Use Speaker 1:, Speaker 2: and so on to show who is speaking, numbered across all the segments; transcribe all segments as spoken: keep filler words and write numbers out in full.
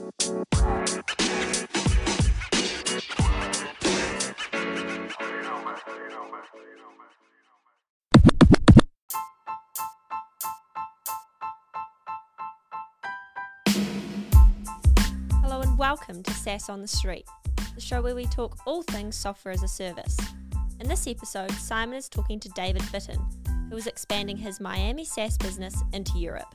Speaker 1: Hello and welcome to SaaS on the Street, the show where we talk all things software as a service. In this episode, Simon is talking to David Fitton, who is expanding his Miami SaaS business into Europe.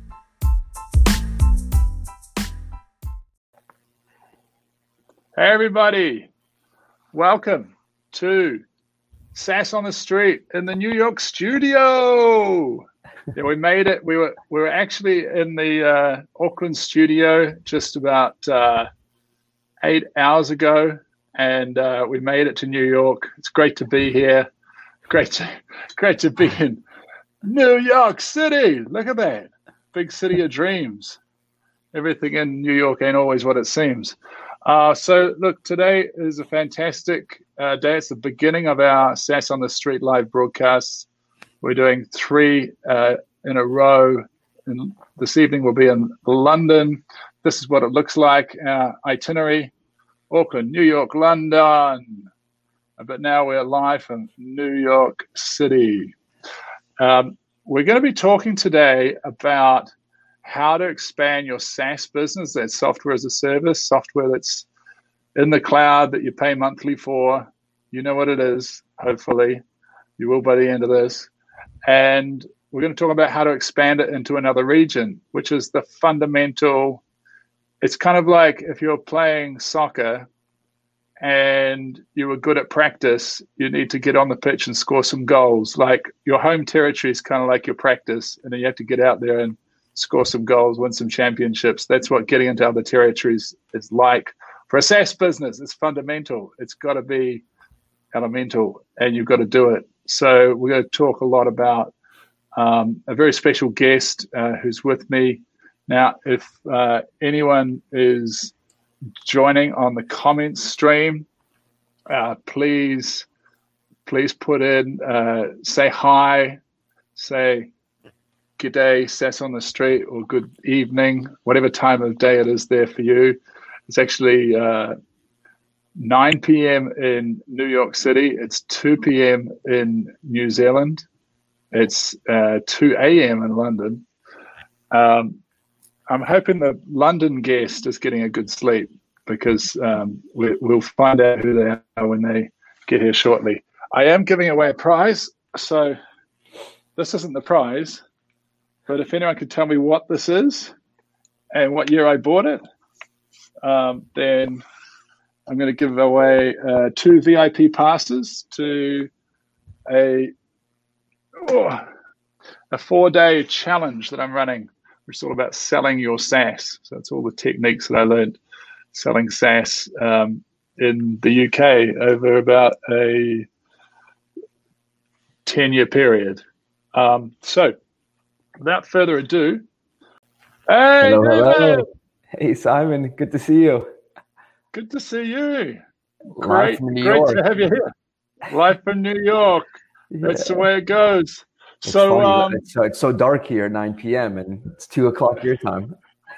Speaker 2: Hey everybody, welcome to SaaS on the Street in the New York studio. Yeah, we made it. We were we were actually in the uh, Auckland studio just about uh, eight hours ago, and uh, we made it to New York. It's great to be here. Great to great to be in New York City. Look at that, big city of dreams. Everything in New York ain't always what it seems. Uh, so look, today is a fantastic uh, day. It's the beginning of our SaaS on the Street live broadcasts. We're doing three uh, in a row. And this evening we'll be in London. This is what it looks like, our itinerary. Auckland, New York, London. But now we're live from New York City. Um, we're going to be talking today about how to expand your SaaS business, that's software as a service, software that's in the cloud that you pay monthly for. You know what it is, hopefully. You will by the end of this. And we're going to talk about how to expand it into another region, which is the fundamental. It's kind of like if you're playing soccer and you were good at practice, you need to get on the pitch and score some goals. Like your home territory is kind of like your practice, and then you have to get out there and score some goals, win some championships. That's what getting into other territories is like. For a SaaS business, it's fundamental. It's got to be elemental, and you've got to do it. So we're going to talk a lot about um, a very special guest uh, who's with me. Now, if uh, anyone is joining on the comments stream, uh, please, please put in, uh, say hi, say good day, SaaS on the Street, or good evening, whatever time of day it is there for you. It's actually uh, nine p.m. in New York City. It's two p.m. in New Zealand. It's uh, two a.m. in London. Um, I'm hoping the London guest is getting a good sleep, because um, we, we'll find out who they are when they get here shortly. I am giving away a prize, so this isn't the prize, but if anyone could tell me what this is and what year I bought it, um, then I'm going to give away uh, two V I P passes to a oh, a four-day challenge that I'm running, which is all about selling your SaaS. So it's all the techniques that I learned selling SaaS um, in the U K over about a ten-year period. Um, so without further ado, hey,
Speaker 3: hello,
Speaker 2: David!
Speaker 3: hello. Hey, Simon. Good to see you.
Speaker 2: Good to see you.
Speaker 3: Live
Speaker 2: Great,
Speaker 3: from New
Speaker 2: great
Speaker 3: York.
Speaker 2: to have you here. Live from New York.
Speaker 3: Yeah.
Speaker 2: That's the way it goes.
Speaker 3: It's
Speaker 2: so,
Speaker 3: funny,
Speaker 2: um,
Speaker 3: it's, so it's so dark here at nine p.m. and it's two o'clock your time.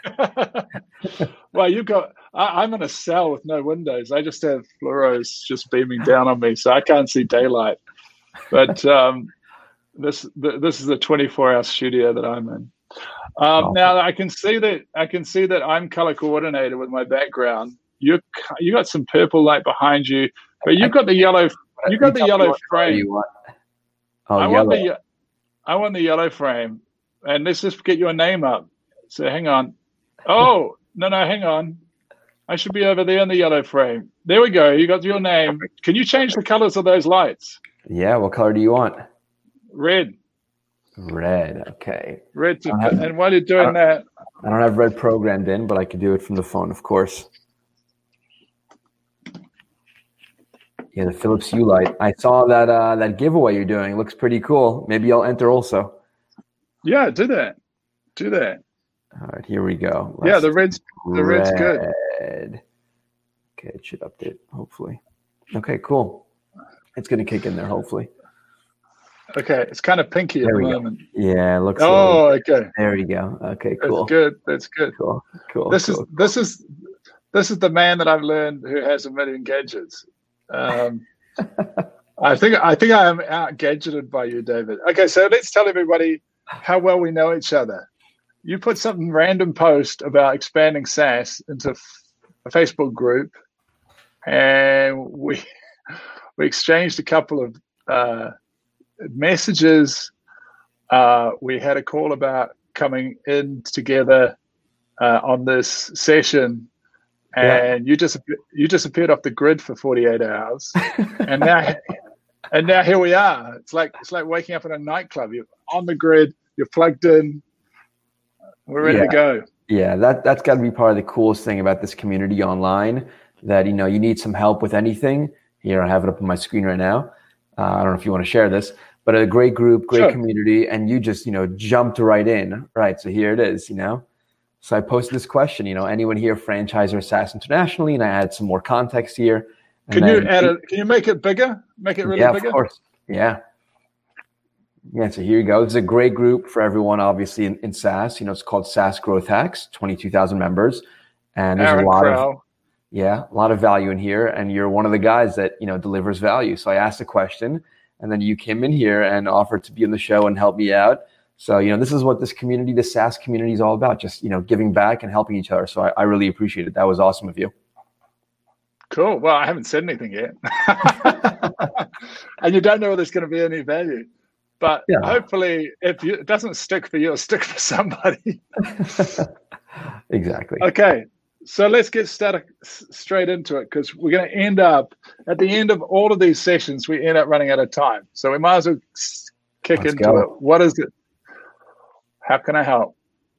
Speaker 2: well, you've got. I, I'm in a cell with no windows. I just have fluoros just beaming down on me, so I can't see daylight. But um, this th- this is a twenty-four hour studio that I'm in. Um,
Speaker 3: Awesome.
Speaker 2: Now I can see that I can see that I'm color coordinated with my background. You you got some purple light behind you, but you've got the yellow. You got the
Speaker 3: tell me
Speaker 2: yellow
Speaker 3: what color
Speaker 2: frame.
Speaker 3: you want. Oh,
Speaker 2: I
Speaker 3: yellow.
Speaker 2: want the I want the yellow frame, and let's just get your name up. So hang on. Oh no no hang on. I should be over there in the yellow frame. There we go. You got your name. Can you change the colors of those lights?
Speaker 3: Yeah. What color do you want?
Speaker 2: Red.
Speaker 3: Red. Okay.
Speaker 2: Red. To,
Speaker 3: have,
Speaker 2: and while you're doing
Speaker 3: I
Speaker 2: that,
Speaker 3: I don't have red programmed in, but I can do it from the phone, of course. Yeah, the Philips Hue light. I saw that uh, that giveaway you're doing. It looks pretty cool. Maybe I'll enter also.
Speaker 2: yeah, do that. Do that.
Speaker 3: All right, here we go.
Speaker 2: Yeah,
Speaker 3: Let's
Speaker 2: the red's the red's good.
Speaker 3: red. Okay, it should update, hopefully. Okay, cool. It's going to kick in there, hopefully.
Speaker 2: Okay, it's kind of pinky at
Speaker 3: There
Speaker 2: the
Speaker 3: we go.
Speaker 2: moment.
Speaker 3: Yeah, it looks.
Speaker 2: Oh, okay.
Speaker 3: There we go. Okay, cool.
Speaker 2: That's good. That's good.
Speaker 3: Cool. Cool.
Speaker 2: This
Speaker 3: cool.
Speaker 2: is this is this is the man that I've learned who has a million gadgets. Um, I think I think I am out gadgeted by you, David. Okay, so let's tell everybody how well we know each other. You put something random post about expanding SaaS into a Facebook group, and we we exchanged a couple of uh, messages. Uh, we had a call about coming in together uh, on this session, and yeah. you just you disappeared off the grid for forty-eight hours, and now and now here we are. It's like it's like waking up in a nightclub. You're on the grid. You're plugged in. We're ready
Speaker 3: yeah.
Speaker 2: to go.
Speaker 3: Yeah, that that's got to be part of the coolest thing about this community online. That you know, you need some help with anything. Here, I have it up on my screen right now. Uh, I don't know if you want to share this, but a great group, great sure. community, and you just you know jumped right in. Right, so here it is. You know, so I posted this question. You know, anyone here franchise or SaaS internationally? And I add some more context here.
Speaker 2: Can you add it? Can you make it bigger? Make it really
Speaker 3: yeah,
Speaker 2: bigger?
Speaker 3: Yeah, of course. Yeah. Yeah, so here you go. It's a great group for everyone, obviously, in, in SaaS. You know, it's called SaaS Growth Hacks, twenty-two thousand members. And there's
Speaker 2: Aaron
Speaker 3: a lot
Speaker 2: Crow.
Speaker 3: of, yeah, a lot of value in here. And you're one of the guys that, you know, delivers value. So I asked a question, and then you came in here and offered to be on the show and help me out. So, you know, this is what this community, the SaaS community is all about, just, you know, giving back and helping each other. So I, I really appreciate it. That was awesome of you.
Speaker 2: Cool. Well, I haven't said anything yet. And you don't know whether there's going to be any value. But yeah. hopefully, if you, it doesn't stick for you, it'll stick for somebody.
Speaker 3: Exactly.
Speaker 2: Okay, so let's get started straight into it, because we're going to end up, at the end of all of these sessions, we end up running out of time. So we might as well kick let's into go. it. What is it? How can I help?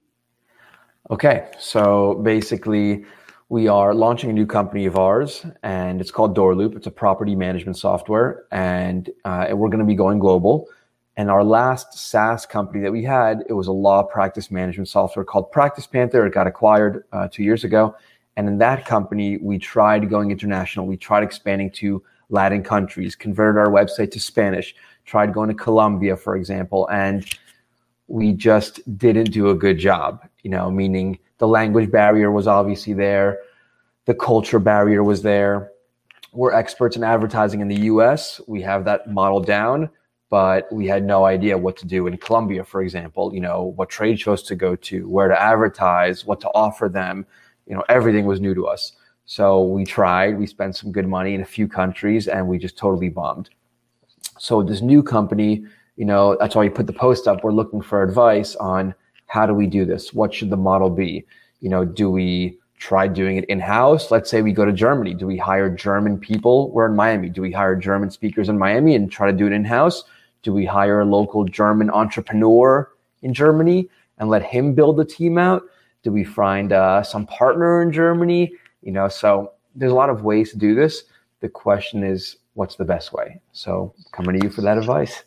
Speaker 3: Okay, so basically, we are launching a new company of ours, and it's called Doorloop. It's a property management software, and uh, we're going to be going global. And our last SaaS company that we had, it was a law practice management software called Practice Panther. It got acquired uh, two years ago. And in that company, we tried going international. We tried expanding to Latin countries, converted our website to Spanish, tried going to Colombia, for example. And we just didn't do a good job, you know, meaning the language barrier was obviously there. The culture barrier was there. We're experts in advertising in the U S. We have that model down. But we had no idea what to do in Colombia, for example, you know, what trade shows to go to, where to advertise, what to offer them. You know, everything was new to us. So we tried, we spent some good money in a few countries, and we just totally bombed. So this new company, you know, that's why we put the post up. We're looking for advice on how do we do this? What should the model be? You know, do we try doing it in-house? Let's say we go to Germany. Do we hire German people? We're in Miami. Do we hire German speakers in Miami and try to do it in-house? Do we hire a local German entrepreneur in Germany and let him build the team out? Do we find uh, some partner in Germany? You know, so there's a lot of ways to do this. The question is, what's the best way? So coming to you for that advice.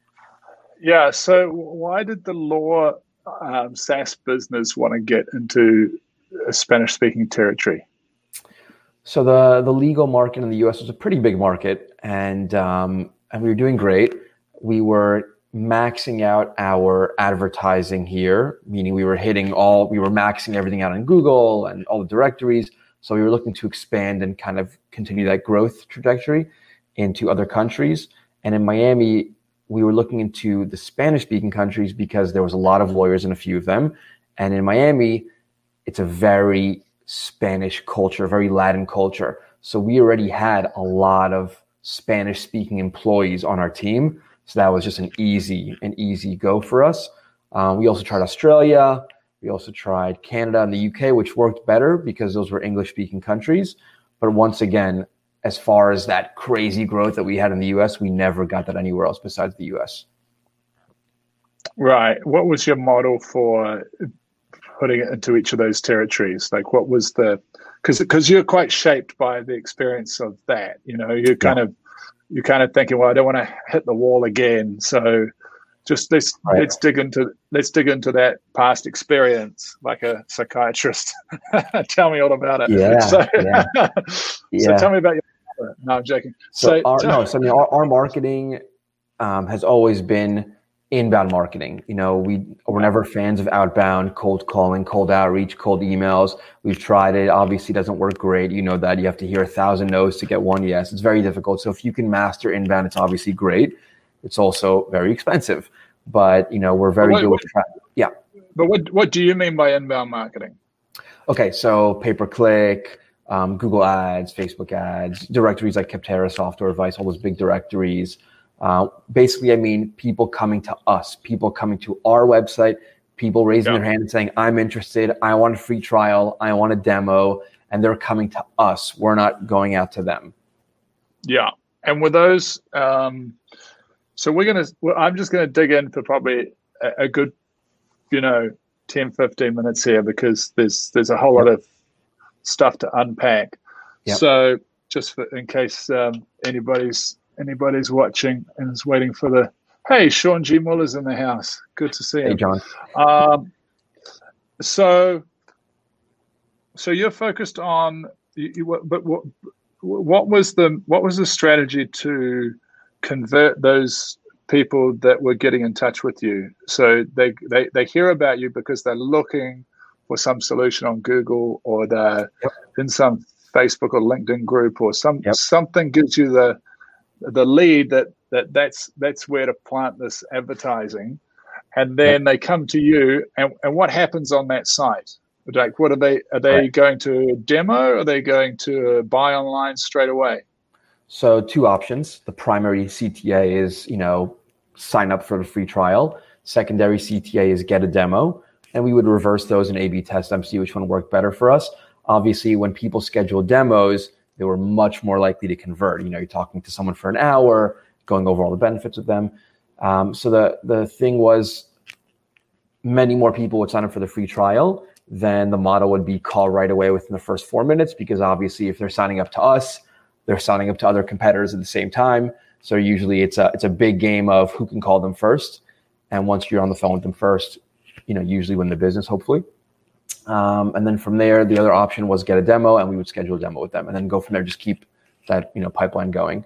Speaker 2: Yeah. So why did the law um, SaaS business want to get into a Spanish-speaking territory?
Speaker 3: So the the legal market in the U S was a pretty big market, and um, and we were doing great. We were maxing out our advertising here, meaning we were hitting all, we were maxing everything out on Google and all the directories. So we were looking to expand and kind of continue that growth trajectory into other countries. And in Miami, we were looking into the Spanish-speaking countries because there was a lot of lawyers in a few of them. And in Miami, it's a very Spanish culture, very Latin culture. So we already had a lot of Spanish-speaking employees on our team. So that was just an easy, an easy go for us. Um, we also tried Australia. We also tried Canada and the U K, which worked better because those were English-speaking countries. But once again, as far as that crazy growth that we had in the U S, we never got that anywhere else besides the U S.
Speaker 2: Right. What was your model for putting it into each of those territories? Like, what was the, because because you're quite shaped by the experience of that. You know, you're kind yeah. of you're kind of thinking, well, I don't want to hit the wall again, so just let's right. let's dig into let's dig into that past experience, like a psychiatrist. Tell me all about it.
Speaker 3: Yeah.
Speaker 2: So,
Speaker 3: yeah.
Speaker 2: so
Speaker 3: yeah.
Speaker 2: tell me about your. No, I'm joking.
Speaker 3: So,
Speaker 2: So,
Speaker 3: our,
Speaker 2: tell,
Speaker 3: no, so I mean, our, our marketing um, has always been inbound marketing. You know, we we're never fans of outbound cold calling, cold outreach, cold emails. We've tried it. Obviously, it doesn't work great. You know that you have to hear a thousand no's to get one yes. It's very difficult. So if you can master inbound, it's obviously great. It's also very expensive, but you know we're very
Speaker 2: what,
Speaker 3: good
Speaker 2: what,
Speaker 3: with tra- yeah.
Speaker 2: But what what do you mean by inbound marketing?
Speaker 3: Okay, so pay per click, um, Google Ads, Facebook Ads, directories like Capterra, Software Advice, all those big directories. Uh, basically, I mean people coming to us, people coming to our website, people raising
Speaker 2: yeah.
Speaker 3: their hand and saying, "I'm interested. I want a free trial. I want a demo," and they're coming to us. We're not going out to them.
Speaker 2: Yeah, and with those, um, so we're gonna. Well, I'm just gonna dig in for probably a, a good, you know, ten, fifteen minutes here because there's there's a whole
Speaker 3: yep.
Speaker 2: lot of stuff to unpack.
Speaker 3: Yep.
Speaker 2: So just for, in case um, anybody's anybody's watching and is waiting for the, hey, Sean G. Muller's in the house. Good to see him.
Speaker 3: Hey, John.
Speaker 2: Um, so, so you're focused on, you, you, but what what was the what was the strategy to convert those people that were getting in touch with you? So they, they, they hear about you because they're looking for some solution on Google, or they're
Speaker 3: yep.
Speaker 2: in some Facebook or LinkedIn group, or some
Speaker 3: yep.
Speaker 2: something gives you the the lead that, that that's that's where to plant this advertising, and then yep. they come to you. And, and what happens on that site? Like, what are they? Are they right. going to demo? Or are they going to buy online straight away?
Speaker 3: So two options. The primary C T A is, you know, sign up for the free trial. Secondary C T A is get a demo. And we would reverse those and A B test them, see which one worked better for us. Obviously, when people schedule demos, they were much more likely to convert. You know, you're talking to someone for an hour, going over all the benefits with them. Um, so the, the thing was, many more people would sign up for the free trial. Then the model would be call right away within the first four minutes, because obviously if they're signing up to us, they're signing up to other competitors at the same time. So usually it's a it's a big game of who can call them first. And once you're on the phone with them first, you know, usually win the business, hopefully. Um, and then from there, the other option was get a demo, and we would schedule a demo with them, and then go from there. Just keep that, you know, pipeline going.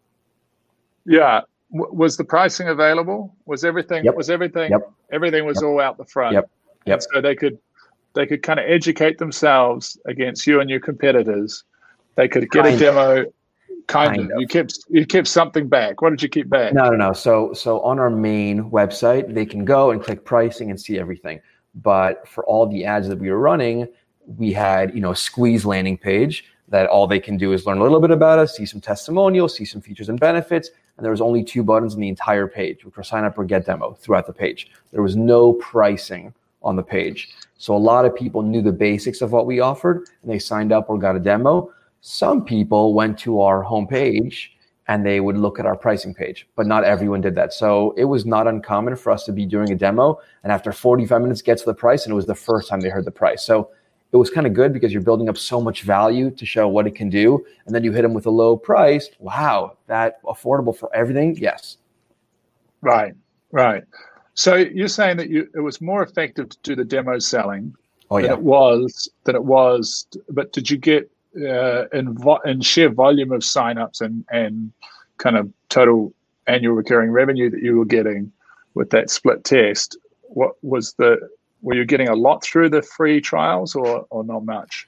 Speaker 2: Yeah. W- was the pricing available? Was everything?
Speaker 3: Yep.
Speaker 2: Was everything?
Speaker 3: Yep.
Speaker 2: Everything was
Speaker 3: yep.
Speaker 2: all out the front.
Speaker 3: Yep. Yep.
Speaker 2: And so they could they could kind of educate themselves against you and your competitors. They could get kind a demo. Kind, kind of. of. You kept you kept something back. What did you keep back?
Speaker 3: No, no, no. So so on our main website, they can go and click pricing and see everything. But for all the ads that we were running, we had, you know, a squeeze landing page that all they can do is learn a little bit about us, see some testimonials, see some features and benefits. And there was only two buttons on the entire page, which were sign up or get demo throughout the page. There was no pricing on the page. So a lot of people knew the basics of what we offered, and they signed up or got a demo. Some people went to our homepage and they would look at our pricing page, but not everyone did that. So it was not uncommon for us to be doing a demo, and after forty-five minutes get to the price, and it was the first time they heard the price. So it was kind of good because you're building up so much value to show what it can do, and then you hit them with a low price. Wow, that affordable for everything? Yes. Right,
Speaker 2: right. So you're saying that you it was more effective to do the demo selling
Speaker 3: oh, yeah.
Speaker 2: than it was than it was. But did you get uh, in vo- in sheer volume of signups and and kind of total annual recurring revenue that you were getting with that split test? What was the were you getting a lot through the free trials, or or not much?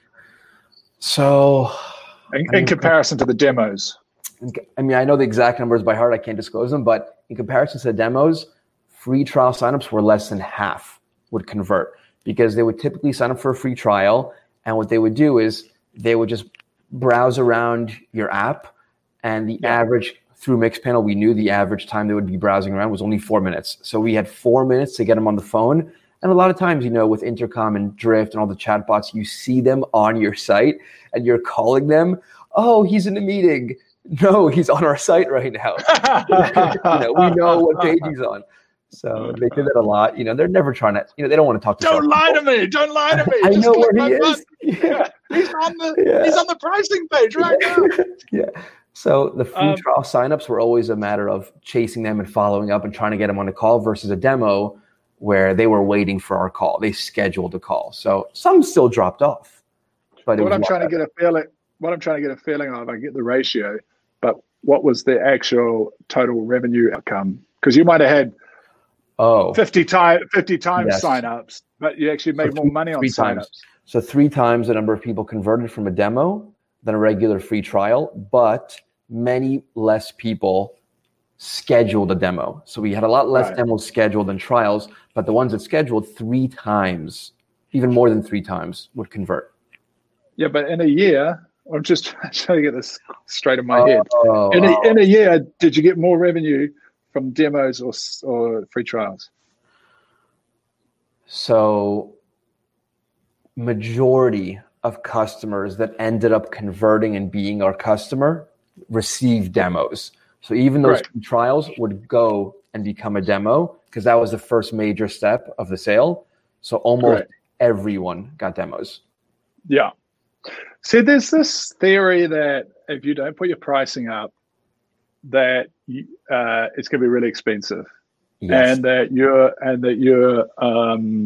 Speaker 3: So,
Speaker 2: in, in I mean, comparison to the demos,
Speaker 3: I mean, I know the exact numbers by heart. I can't disclose them, but in comparison to the demos, free trial signups were less than half would convert, because they would typically sign up for a free trial, and what they would do is they would just browse around your app, and the yeah. average through Mixpanel, we knew the average time they would be browsing around was only four minutes. So we had four minutes to get them on the phone. And a lot of times, you know, with Intercom and Drift and all the chatbots, you see them on your site and you're calling them. Oh, he's in a meeting. No, he's on our site right now. You know, we know what page he's on. So they do that a lot. You know, they're never trying to, you know, they don't want to talk to
Speaker 2: Don't lie people. to me. Don't lie to me.
Speaker 3: I
Speaker 2: Just
Speaker 3: know where he is.
Speaker 2: Yeah. He's on the yeah. he's on the pricing page right now.
Speaker 3: Yeah. So the free um, trial signups were always a matter of chasing them and following up and trying to get them on a call, versus a demo where they were waiting for our call. They scheduled a call. So some still dropped off. But
Speaker 2: what I'm trying better. to get a feeling, what I'm trying to get a feeling of, I get the ratio, but what was the actual total revenue outcome? Because you might have had
Speaker 3: Oh,
Speaker 2: fifty times fifty times
Speaker 3: yes.
Speaker 2: signups, but you actually made
Speaker 3: So
Speaker 2: more
Speaker 3: three-
Speaker 2: money on
Speaker 3: three
Speaker 2: signups.
Speaker 3: times. So three times the number of people converted from a demo than a regular free trial, but many less people scheduled a demo. So we had a lot less
Speaker 2: Right.
Speaker 3: demos scheduled than trials, but the ones that scheduled three times, even more than three times, would convert.
Speaker 2: Yeah, but in a year, I'm just trying to get this straight in my head.
Speaker 3: Oh,
Speaker 2: In a,
Speaker 3: oh.
Speaker 2: in a year, did you get more revenue from demos or s- or free trials?
Speaker 3: So majority of customers that ended up converting and being our customer received demos. So even those
Speaker 2: Right.
Speaker 3: free trials would go and become a demo because that was the first major step of the sale. So almost
Speaker 2: Right.
Speaker 3: everyone got demos.
Speaker 2: Yeah. See, there's this theory that if you don't put your pricing up, that you, uh, it's going to be really expensive,
Speaker 3: Yes.
Speaker 2: and that you're and that you're um,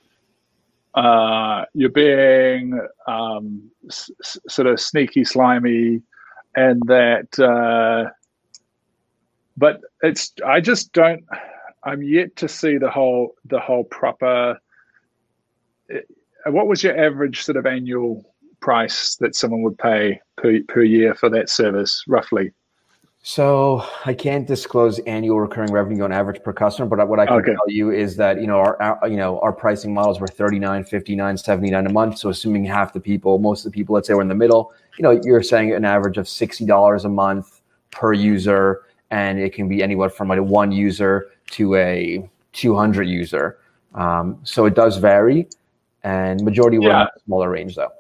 Speaker 2: uh, you're being um, s- s- sort of sneaky, slimy, and that. Uh, but it's I just don't. I'm yet to see the whole the whole proper. What was your average sort of annual price that someone would pay per per year for that service, roughly?
Speaker 3: So I can't disclose annual recurring revenue on average per customer, but what I can
Speaker 2: Okay.
Speaker 3: tell you is that, you know, our, our you know, our pricing models were thirty-nine, fifty-nine, seventy-nine a month. So assuming half the people, most of the people, let's say we're in the middle, you know, you're saying an average of sixty dollars a month per user. And it can be anywhere from like a one user to a two hundred user. Um, so it does vary, and majority were in
Speaker 2: Yeah.
Speaker 3: a smaller range though.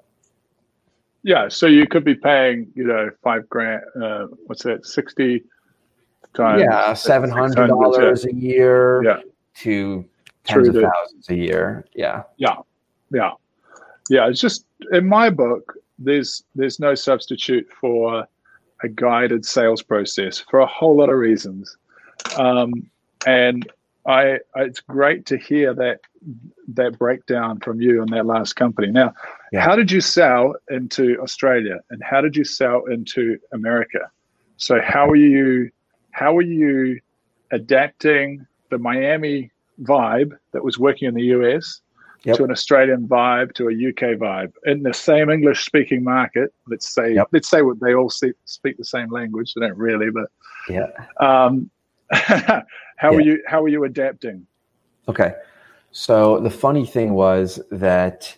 Speaker 2: Yeah, so you could be paying, you know, five grand. Uh, what's that? Sixty times.
Speaker 3: Yeah, seven hundred
Speaker 2: six hundred,
Speaker 3: dollars a year
Speaker 2: Yeah.
Speaker 3: to tens
Speaker 2: True
Speaker 3: of
Speaker 2: that.
Speaker 3: thousands a year. Yeah.
Speaker 2: Yeah, yeah, yeah. It's just in my book, there's there's no substitute for a guided sales process for a whole lot of reasons, um, and I it's great to hear that that breakdown from you on that last company. Now,
Speaker 3: Yeah.
Speaker 2: how did you sell into Australia, and how did you sell into America? So how are you how are you adapting the Miami vibe that was working in the U S
Speaker 3: Yep.
Speaker 2: to an Australian vibe, to a U K vibe in the same English speaking market? Let's say,
Speaker 3: Yep.
Speaker 2: let's say what they all speak, speak the same language. They don't really, but
Speaker 3: Yeah.
Speaker 2: um, how
Speaker 3: Yeah.
Speaker 2: are you, how are you adapting?
Speaker 3: Okay. So the funny thing was that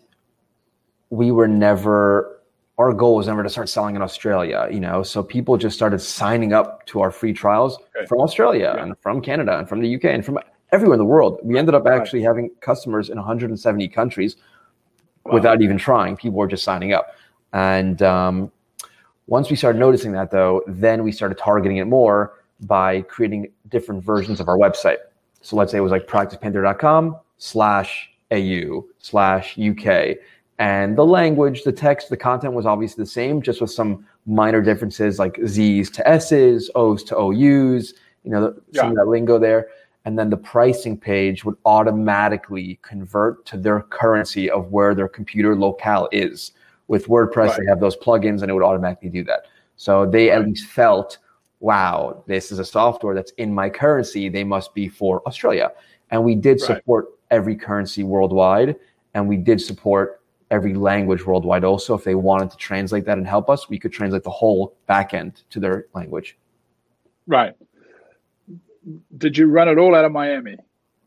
Speaker 3: we were never, our goal was never to start selling in Australia, you know, so people just started signing up to our free trials
Speaker 2: Okay.
Speaker 3: from Australia
Speaker 2: Yeah.
Speaker 3: and from Canada and from the U K and from everywhere in the world. We ended up
Speaker 2: Right.
Speaker 3: actually having customers in one hundred seventy countries
Speaker 2: Wow.
Speaker 3: without even trying. People were just signing up. And um, once we started noticing that, though, then we started targeting it more by creating different versions of our website. So let's say it was like practicepanther.com slash AU slash UK. And the language, the text, the content was obviously the same, just with some minor differences like Z's to S's, O's to O U's, you know, some
Speaker 2: Yeah.
Speaker 3: of that lingo there. And then the pricing page would automatically convert to their currency of where their computer locale is. With WordPress,
Speaker 2: Right.
Speaker 3: they have those plugins and it would automatically do that. So they
Speaker 2: Right.
Speaker 3: at least felt, wow, this is a software that's in my currency. They must be for Australia. And we did
Speaker 2: Right.
Speaker 3: support every currency worldwide. And we did support every language worldwide also. If they wanted to translate that and help us, we could translate the whole backend to their language.
Speaker 2: Right. Did you run it all out of Miami?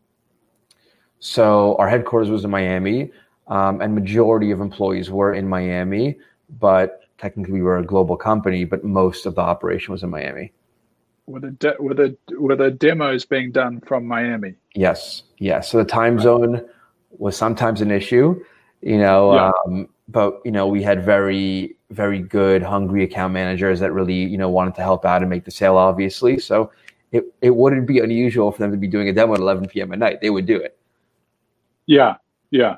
Speaker 3: So our headquarters was in Miami, um, and majority of employees were in Miami, but technically we were a global company, but most of the operation was in Miami.
Speaker 2: Were the de- were the were the demos being done from Miami?
Speaker 3: Yes, yes. So the time zone was sometimes an issue, you know,
Speaker 2: Yeah.
Speaker 3: um, but, you know, we had very, very good, hungry account managers that really, you know, wanted to help out and make the sale, obviously. So it, it wouldn't be unusual for them to be doing a demo at eleven p.m. at night. They would do it.
Speaker 2: Yeah, yeah.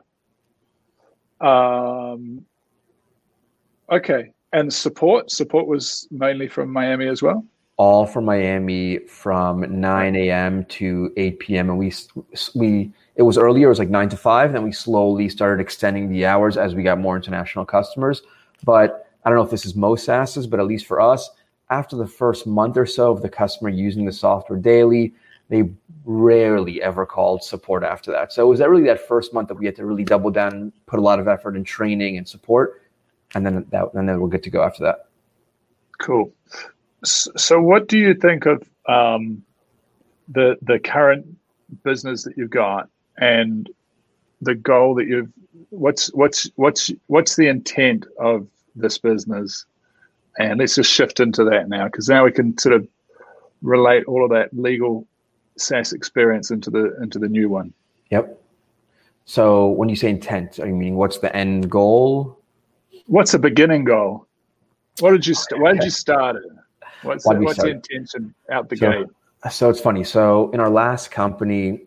Speaker 2: Um, okay, and support support was mainly from Miami as well.
Speaker 3: All from Miami from nine a.m. to eight p.m. And we, we, it was earlier, it was like nine to five. Then we slowly started extending the hours as we got more international customers. But I don't know if this is most SaaSes, but at least for us, after the first month or so of the customer using the software daily, they rarely ever called support after that. So it was that really that first month that we had to really double down and put a lot of effort in training and support. And then that, and then we're good to go after that.
Speaker 2: Cool. So what do you think of um, the the current business that you've got and the goal that you've, what's, what's, what's, what's the intent of this business? And let's just shift into that now, because now we can sort of relate all of that legal SaaS experience into the into the new one.
Speaker 3: Yep. So when you say intent, are you meaning what's the end goal?
Speaker 2: What's the beginning goal? What did you st- why did you start it? What's the, what's the intention out the
Speaker 3: so,
Speaker 2: gate?
Speaker 3: So it's funny. So in our last company,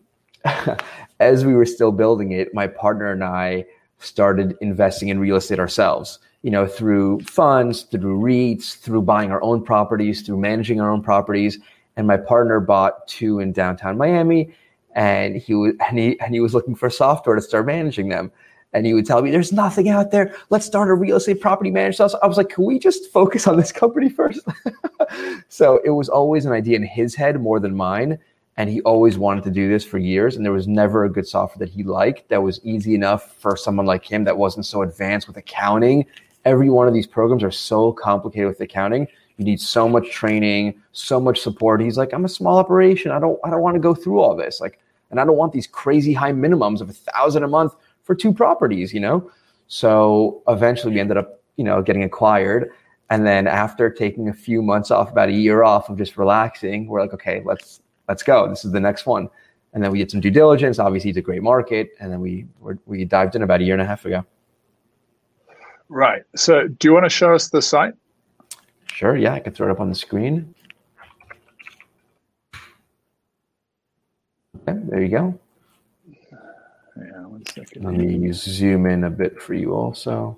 Speaker 3: as we were still building it, my partner and I started investing in real estate ourselves, you know, through funds, through REITs, through buying our own properties, through managing our own properties. And my partner bought two in downtown Miami, and he was and he and he was looking for software to start managing them. And he would tell me, "There's nothing out there. Let's start a real estate property management." I was like, "Can we just focus on this company first?" So it was always an idea in his head more than mine, and he always wanted to do this for years. And there was never a good software that he liked that was easy enough for someone like him that wasn't so advanced with accounting. Every one of these programs are so complicated with accounting. You need so much training, so much support. He's like, I'm a small operation. I don't, I don't want to go through all this. Like, and I don't want these crazy high minimums of a thousand a month for two properties, you know? So eventually we ended up, you know, getting acquired. And then after taking a few months off, about a year off of just relaxing, we're like, okay, let's, let's go. This is the next one. And then we did some due diligence. Obviously it's a great market. And then we, we're, we dived in about a year and a half ago.
Speaker 2: Right. So do you want to show us the site?
Speaker 3: Sure, yeah, I can throw it up on the screen. Okay, there you go.
Speaker 2: Yeah, one second.
Speaker 3: Let me zoom in a bit for you also.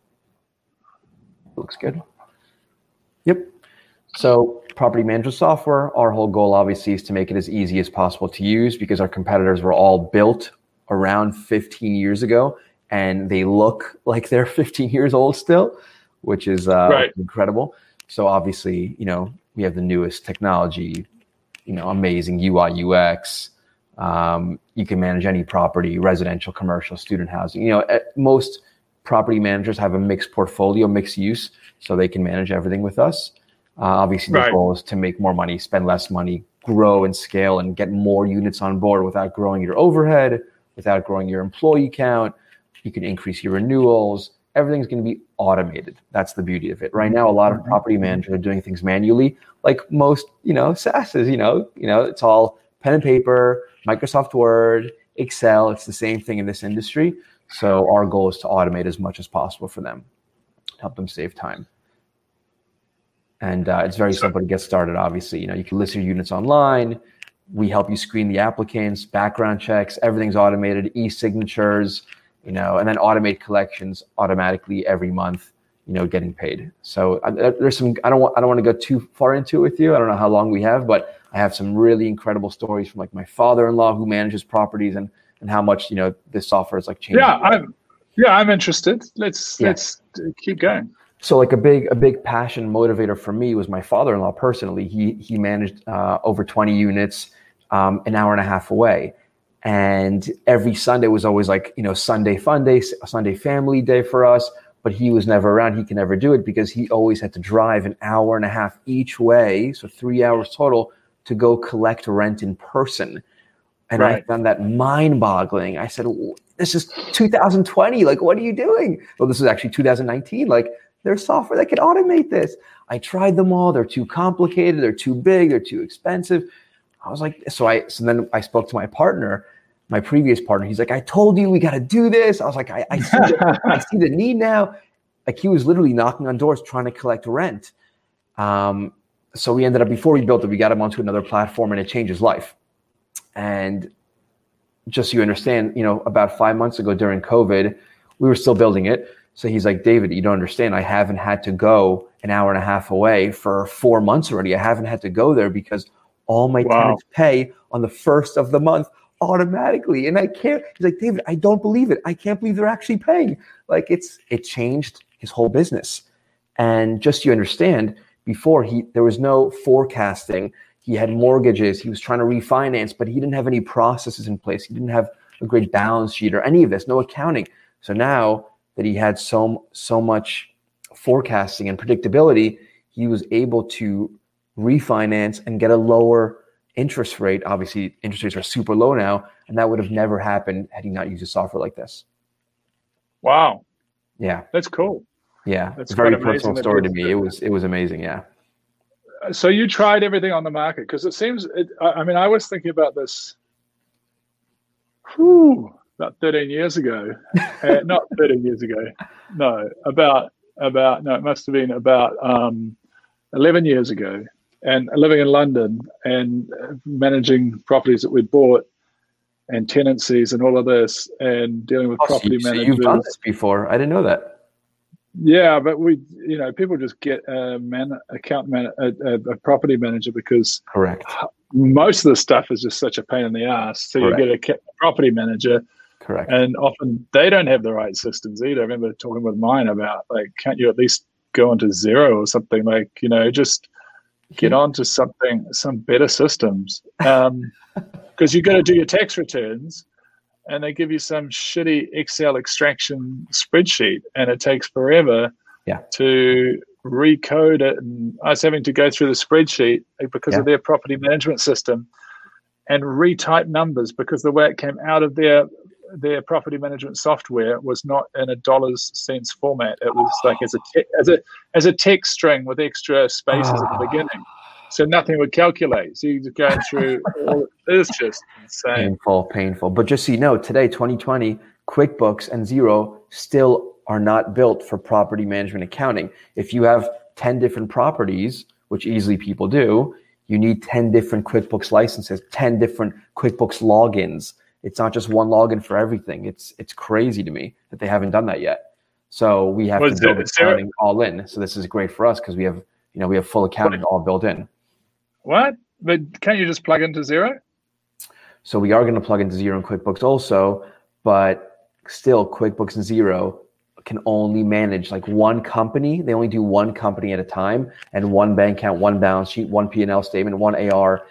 Speaker 3: Looks good. Yep. So property management software, our whole goal obviously is to make it as easy as possible to use, because our competitors were all built around fifteen years ago, and they look like they're fifteen years old still, which is uh,
Speaker 2: right.
Speaker 3: incredible. So obviously, you know, we have the newest technology, you know, amazing U I, U X. Um, you can manage any property, residential, commercial, student housing. You know, most property managers have a mixed portfolio, mixed use, so they can manage everything with us. Uh, obviously, the
Speaker 2: right.
Speaker 3: goal is to make more money, spend less money, grow and scale, and get more units on board without growing your overhead, without growing your employee count. You can increase your renewals. Everything's going to be automated. That's the beauty of it. Right now, a lot of property managers are doing things manually, like most, you know, SaaSes. You know, you know, it's all pen and paper, Microsoft Word, Excel. It's the same thing in this industry. So our goal is to automate as much as possible for them, help them save time. And uh, it's very simple to get started. Obviously, you know, you can list your units online. We help you screen the applicants, background checks. Everything's automated, e-signatures. You know, and then automate collections automatically every month, you know, getting paid. So uh, there's some, I don't want, I don't want to go too far into it with you. I don't know how long we have, but I have some really incredible stories from like my father-in-law who manages properties, and, and how much, you know, this software is like changing.
Speaker 2: Yeah. I'm, yeah, I'm interested. Let's,
Speaker 3: yeah.
Speaker 2: let's keep going.
Speaker 3: So like a big, a big passion motivator for me was my father-in-law personally. He, he managed uh, over twenty units, um, an hour and a half away. And every Sunday was always like, you know, Sunday fun day, Sunday family day for us. But he was never around. He could never do it because he always had to drive an hour and a half each way. So three hours total to go collect rent in person. And right. I found that mind boggling. I said, this is two thousand twenty. Like, what are you doing? Well, this is actually two thousand nineteen. Like, there's software that can automate this. I tried them all. They're too complicated. They're too big. They're too expensive. I was like, so I, so then I spoke to my partner, my previous partner. He's like, I told you we got to do this. I was like, I, I, see the, I see the need now. Like, he was literally knocking on doors trying to collect rent. Um, so we ended up, before we built it, we got him onto another platform, and it changed his life. And just so you understand, you know, about five months ago during COVID, we were still building it. So he's like, David, you don't understand. I haven't had to go an hour and a half away for four months already. I haven't had to go there because all my wow. tenants pay on the first of the month automatically. And I can't, he's like, David, I don't believe it. I can't believe they're actually paying. Like, it's, it changed his whole business. And just so you understand, before he there was no forecasting. He had mortgages. He was trying to refinance, but he didn't have any processes in place. He didn't have a great balance sheet or any of this, no accounting. So now that he had so, so much forecasting and predictability, he was able to refinance and get a lower interest rate. Obviously, interest rates are super low now, and that would have never happened had he not used a software like this.
Speaker 2: Wow.
Speaker 3: Yeah.
Speaker 2: That's cool.
Speaker 3: Yeah.
Speaker 2: That's
Speaker 3: It's a very
Speaker 2: quite amazing
Speaker 3: personal
Speaker 2: that
Speaker 3: story to
Speaker 2: this-
Speaker 3: me. It was, it was amazing. Yeah.
Speaker 2: So you tried everything on the market, because it seems, it, I I mean, I was thinking about this whew, about thirteen years ago. uh, not thirteen years ago. No, about, about, no, it must have been about um, eleven years ago. And living in London and managing properties that we'd bought and tenancies and all of this and dealing with
Speaker 3: Oh, so
Speaker 2: property
Speaker 3: you, so
Speaker 2: managers.
Speaker 3: you've done this before. I didn't know that.
Speaker 2: Yeah, but we, you know, people just get a man, account man, a, a, a property manager because
Speaker 3: Correct.
Speaker 2: most of the stuff is just such a pain in the ass. So
Speaker 3: Correct.
Speaker 2: you get a ca- property manager,
Speaker 3: Correct.
Speaker 2: and often they don't have the right systems either. I remember talking with mine about, like, can't you at least go onto Zero or something? Like, you know, just get onto something, some better systems. Um, because you got to do your tax returns, and they give you some shitty Excel extraction spreadsheet, and it takes forever
Speaker 3: Yeah.
Speaker 2: to recode it. And I was having to go through the spreadsheet because
Speaker 3: Yeah.
Speaker 2: of their property management system and retype numbers, because the way it came out of their their property management software was not in a dollars cents format. It was like as a te- as a as a text string with extra spaces at the beginning. So nothing would calculate. So you're going through all, it's just insane.
Speaker 3: Painful, painful. But just so you know, today, twenty twenty, QuickBooks and Xero still are not built for property management accounting. If you have ten different properties, which easily people do, you need ten different QuickBooks licenses, ten different QuickBooks logins. It's not just one login for everything. It's it's crazy to me that they haven't done that yet. So we have
Speaker 2: Was
Speaker 3: to build
Speaker 2: there- is there-
Speaker 3: accounting all in. So this is great for us because we have, you know, we have full accounting all built in.
Speaker 2: What? But can't you just plug into Zero?
Speaker 3: So we are going to plug into Xero and QuickBooks also, but still QuickBooks and Xero can only manage like one company. They only do one company at a time, and one bank account, one balance sheet, one P and L statement, one A R.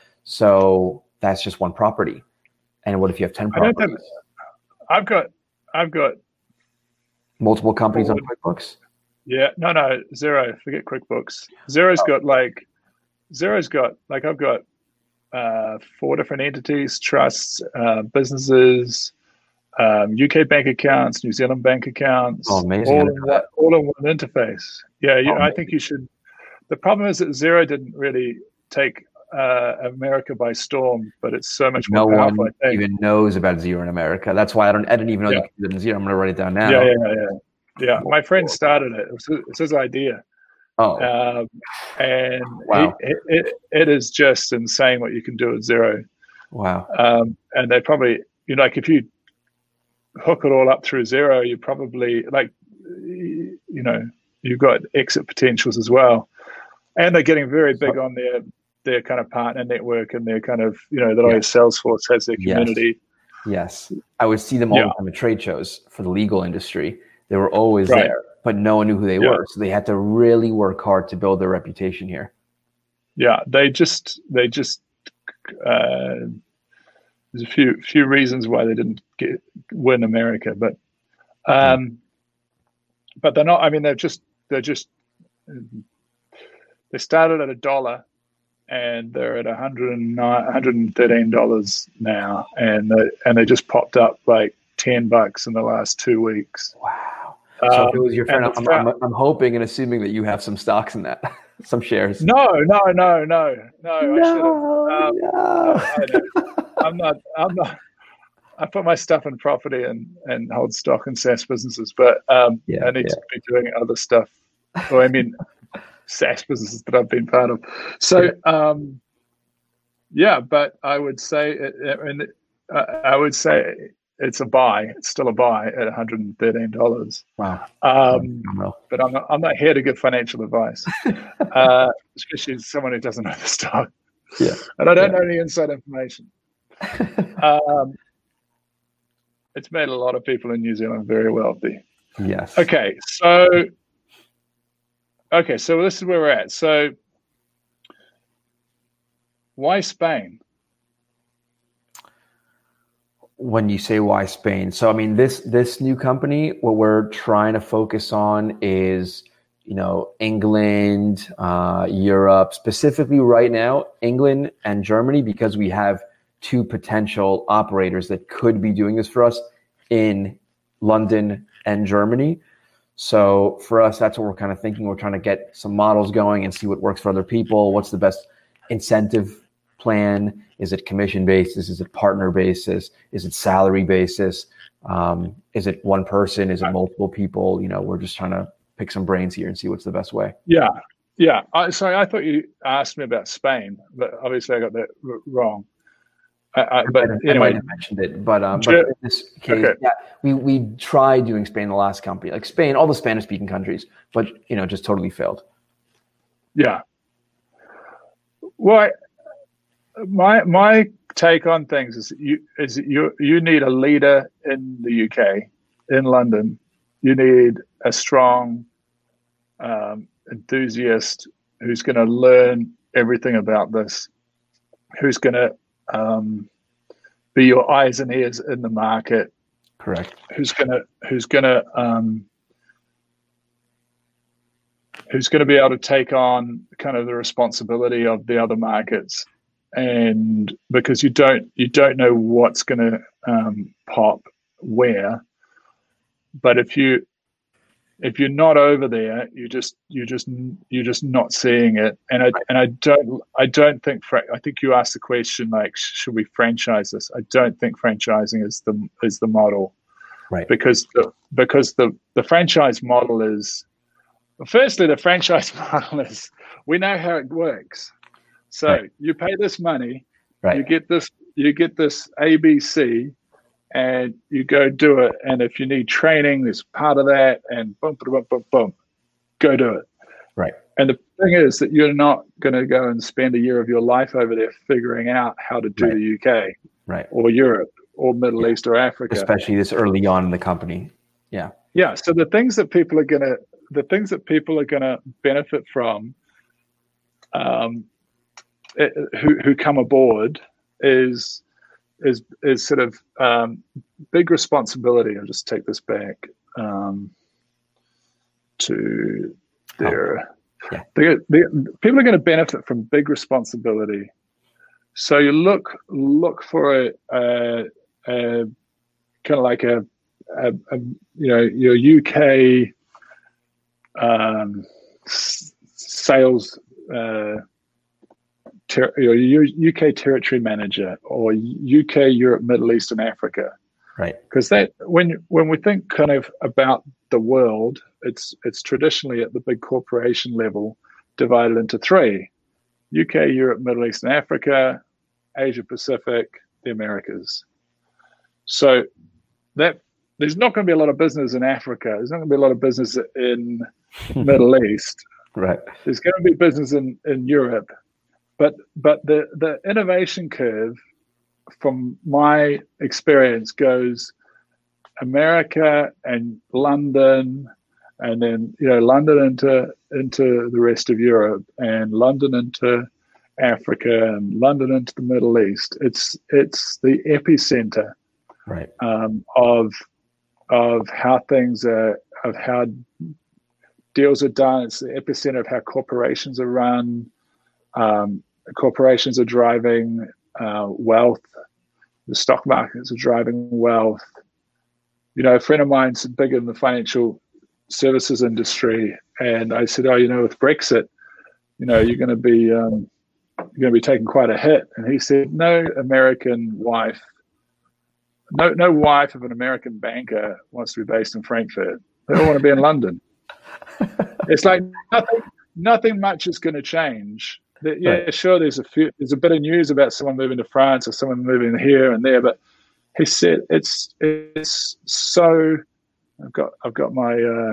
Speaker 3: So that's just one property. And what if you have ten
Speaker 2: I don't
Speaker 3: properties?
Speaker 2: have, I've got, I've got,
Speaker 3: Multiple companies on QuickBooks?
Speaker 2: yeah, no, no, Zero. Forget QuickBooks. Zero's got like, Zero's got like I've got uh, four different entities, trusts, uh, businesses, um, U K bank accounts, New Zealand bank accounts,
Speaker 3: Oh, amazing. I
Speaker 2: all
Speaker 3: didn't
Speaker 2: in
Speaker 3: know
Speaker 2: one,
Speaker 3: that.
Speaker 2: all in one interface. Yeah, you,
Speaker 3: Oh,
Speaker 2: I think you should. The problem is that Zero didn't really take uh, America by storm, but it's so much
Speaker 3: No
Speaker 2: more powerful.
Speaker 3: one
Speaker 2: I think.
Speaker 3: even knows about Xero in America. That's why I don't. I didn't even know
Speaker 2: Yeah.
Speaker 3: you could do it in Xero. I'm going to write it down now.
Speaker 2: Yeah, yeah, yeah, yeah. My friend started it. It was, it's his idea.
Speaker 3: Oh,
Speaker 2: Um, and
Speaker 3: Wow.
Speaker 2: he, it, it, it is just insane what you can do at Zero.
Speaker 3: wow.
Speaker 2: Um, and they probably, you know, like if you hook it all up through Zero, you probably like, you know, you've got exit potentials as well. And they're getting very big on their their kind of partner network and their kind of, you know, the way
Speaker 3: Yeah.
Speaker 2: Salesforce has their
Speaker 3: Yes.
Speaker 2: community.
Speaker 3: Yes. I would see them all
Speaker 2: Yeah.
Speaker 3: the time at trade shows for the legal industry. They were always
Speaker 2: Right.
Speaker 3: there, but no one knew who they
Speaker 2: Yeah.
Speaker 3: were. So they had to really work hard to build their reputation here.
Speaker 2: Yeah, they just they just uh, there's a few few reasons why they didn't get win America, but um, but they're not. I mean, they're just they're just they started at a dollar, and they're at one hundred nine, one hundred thirteen dollars now, and they, and they just popped up like ten bucks in the last two weeks.
Speaker 3: Wow. So
Speaker 2: Um,
Speaker 3: if it was your friend,
Speaker 2: and the
Speaker 3: I'm,
Speaker 2: fa-
Speaker 3: I'm, I'm hoping and assuming that you have some stocks in that, some shares.
Speaker 2: no, no, no, no, no. I should have. Um,
Speaker 3: no.
Speaker 2: I know. I'm not. I'm not. I put my stuff in property and, and hold stock in SaaS businesses, but um,
Speaker 3: Yeah,
Speaker 2: I need
Speaker 3: yeah.
Speaker 2: to be doing other stuff. Well, I mean, SaaS businesses that I've been part of. So, um, yeah, but I would say, it, I mean, uh, I would say it's a buy. It's still a buy at one hundred thirteen dollars.
Speaker 3: Wow.
Speaker 2: Um,
Speaker 3: Phenomenal.
Speaker 2: but I'm not, I'm not here to give financial advice, uh, especially as someone who doesn't know the stock.
Speaker 3: Yeah.
Speaker 2: And I don't
Speaker 3: Yeah.
Speaker 2: know any inside information. Um, it's made a lot of people in New Zealand very wealthy.
Speaker 3: Yes.
Speaker 2: Okay, so okay, so this is where we're at. So why Spain?
Speaker 3: When you say why Spain, so I mean this this new company, what we're trying to focus on is, you know, England, uh, Europe, specifically right now, England and Germany, because we have two potential operators that could be doing this for us in London and Germany. So for us, that's what we're kind of thinking. We're trying to get some models going and see what works for other people. What's the best incentive plan? Is it commission basis? Is it partner basis? Is it salary basis? Um, is it one person? Is it multiple people? You know, we're just trying to pick some brains here and see what's the best way.
Speaker 2: Yeah, yeah. I, sorry, I thought you asked me about Spain, but obviously I got that r- wrong. I, I, but
Speaker 3: I,
Speaker 2: anyway,
Speaker 3: I might have mentioned it, but um, but in this case,
Speaker 2: okay.
Speaker 3: yeah, we we tried doing Spain the last company, like Spain, all the Spanish-speaking countries, but you know, just totally failed.
Speaker 2: Yeah. Well, I, my my take on things is that you is that you you need a leader in the U K, in London. You need a strong um, enthusiast who's going to learn everything about this, who's going to um, be your eyes and ears in the market.
Speaker 3: Correct.
Speaker 2: Who's going to who's going to um, who's going to be able to take on kind of the responsibility of the other markets, and because you don't you don't know what's going to um, pop where. But if you if you're not over there, you just you just you're just not seeing it. And I and I don't I don't think I think you asked the question like, should we franchise this? I don't think franchising is the is the model,
Speaker 3: right?
Speaker 2: Because the because the the franchise model is, firstly, the franchise model is, we know how it works. So right. You pay this money,
Speaker 3: right?
Speaker 2: You get this you get this A B C. And you go do it. And if you need training, there's part of that. And boom, boom, boom, boom, boom, go do it.
Speaker 3: Right.
Speaker 2: And the thing is that you're not going to go and spend a year of your life over there figuring out how to do
Speaker 3: right.
Speaker 2: the U K,
Speaker 3: right,
Speaker 2: or Europe, or Middle
Speaker 3: yeah.
Speaker 2: East, or Africa.
Speaker 3: Especially this early on in the company. Yeah.
Speaker 2: Yeah. So the things that people are going to, the things that people are going to benefit from, um, it, who who come aboard is. is is sort of um, big responsibility. I'll just take this back um, to their,
Speaker 3: oh. yeah.
Speaker 2: they, they, people are going to benefit from big responsibility. So you look look for a, a, a kind of like a, a, a you know your U K um, s- sales. Uh, Ter- your U K territory manager, or U K, Europe, Middle East, and Africa,
Speaker 3: right?
Speaker 2: Because that when when we think kind of about the world, it's it's traditionally at the big corporation level divided into three: U K, Europe, Middle East, and Africa, Asia Pacific, the Americas. So that there's not going to be a lot of business in Africa. There's not going to be a lot of business in Middle East.
Speaker 3: Right.
Speaker 2: There's going to be business in in Europe. But but the, the innovation curve, from my experience, goes America and London, and then you know London into into the rest of Europe, and London into Africa, and London into the Middle East. It's it's the epicenter,
Speaker 3: right,
Speaker 2: um, of of how things are, of how deals are done. It's the epicenter of how corporations are run. Um, corporations are driving uh, wealth. The stock markets are driving wealth. You know, a friend of mine's big in the financial services industry, and I said, "Oh, you know, with Brexit, you know, you're going to be um, you're going to be taking quite a hit." And he said, "No American wife, no no wife of an American banker wants to be based in Frankfurt. They all want to be in London." It's like nothing nothing much is going to change. Yeah, right. Sure. There's a few. There's a bit of news about someone moving to France or someone moving here and there, but he said it's it's so. I've got I've got my uh,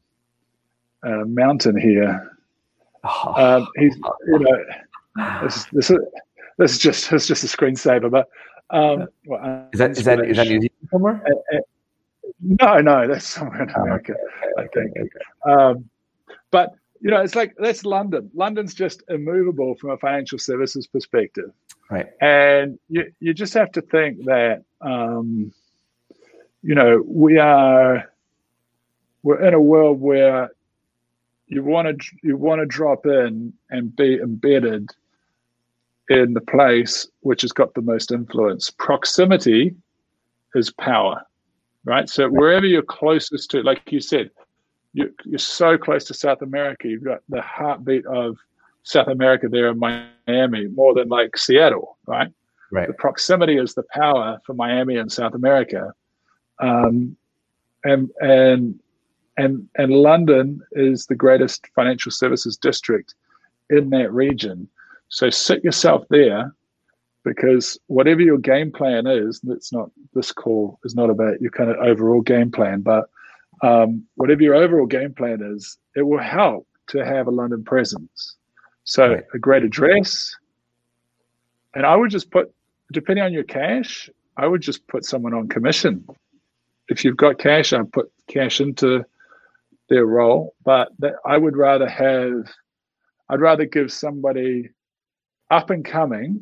Speaker 2: uh, mountain here. Oh. Um, he's you know this this is this is just it's just a screensaver, but um, well,
Speaker 3: is that is that is that New Zealand somewhere?
Speaker 2: Uh, uh, no, no, that's somewhere in America,
Speaker 3: oh, okay,
Speaker 2: I think.
Speaker 3: Okay, okay.
Speaker 2: Um, but you know, it's like that's London. London's just immovable from a financial services perspective,
Speaker 3: right?
Speaker 2: And you you just have to think that um, you know we are we're in a world where you want to you want to drop in and be embedded in the place which has got the most influence. Proximity is power, right? So wherever you're closest to, like you said, you, you're so close to South America. You've got the heartbeat of South America there in Miami, more than like Seattle, right?
Speaker 3: Right.
Speaker 2: The proximity is the power for Miami and South America, um, and and and and London is the greatest financial services district in that region. So sit yourself there, because whatever your game plan is, that's not, this call is not about your kind of overall game plan, but um, whatever your overall game plan is, it will help to have a London presence. So
Speaker 3: right.
Speaker 2: a great address, and I would just put, depending on your cash, I would just put someone on commission. If you've got cash, I'd put cash into their role, but that, I would rather have, I'd rather give somebody up and coming,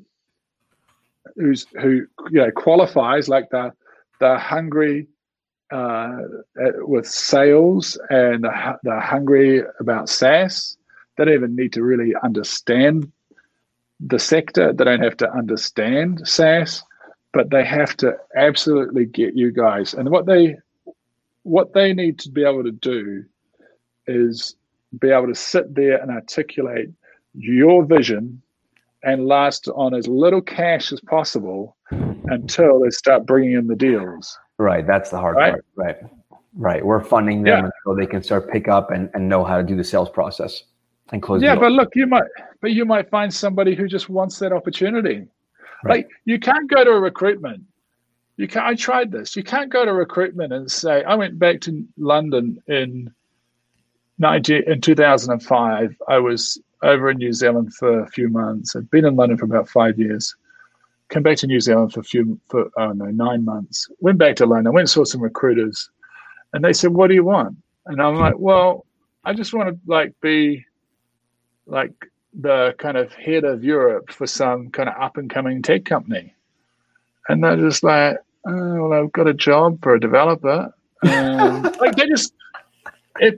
Speaker 2: who's who you know qualifies, like the the hungry uh, with sales, and the, the hungry about SaaS. They don't even need to really understand the sector. They don't have to understand SaaS, but they have to absolutely get you guys. And what they what they need to be able to do is be able to sit there and articulate your vision and last on as little cash as possible until they start bringing in the deals.
Speaker 3: Right. That's the hard
Speaker 2: right?
Speaker 3: part. Right. Right. We're funding them
Speaker 2: yeah.
Speaker 3: until they can start pick up and, and know how to do the sales process and close.
Speaker 2: Yeah.
Speaker 3: Deals.
Speaker 2: But look, you might, but you might find somebody who just wants that opportunity. Right. Like you can't go to a recruitment. You can't, I tried this. You can't go to recruitment and say, I went back to London in nineteen in two thousand five. I was over in New Zealand for a few months. I'd been in London for about five years. Came back to New Zealand for a few, for oh no, nine months. Went back to London. Went and saw some recruiters, and they said, "What do you want?" And I'm like, "Well, I just want to like be like the kind of head of Europe for some kind of up and coming tech company." And they're just like, "Oh, well, I've got a job for a developer." Um, like they just, it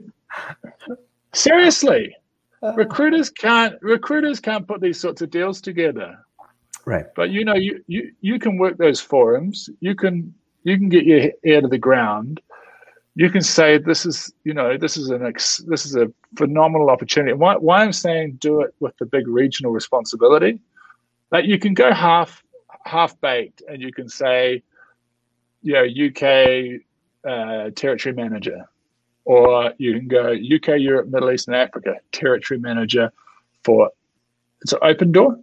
Speaker 2: seriously. Recruiters can't recruiters can't put these sorts of deals together.
Speaker 3: Right.
Speaker 2: But you know, you, you, you can work those forums. You can you can get your ear to the ground. You can say this is you know this is an ex, this is a phenomenal opportunity. Why why I'm saying do it with the big regional responsibility. Like you can go half half baked and you can say, you know, U K uh, territory manager. Or you can go U K, Europe, Middle East, and Africa, territory manager for, it's an open door?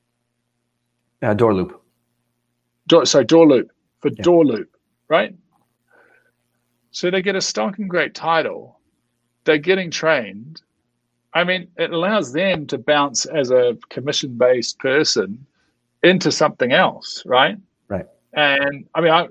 Speaker 3: Uh, door loop.
Speaker 2: Door, sorry, door loop, for
Speaker 3: yeah.
Speaker 2: door loop, right? So they get a stonking great title. They're getting trained. I mean, it allows them to bounce as a commission-based person into something else, right?
Speaker 3: Right.
Speaker 2: And I mean, I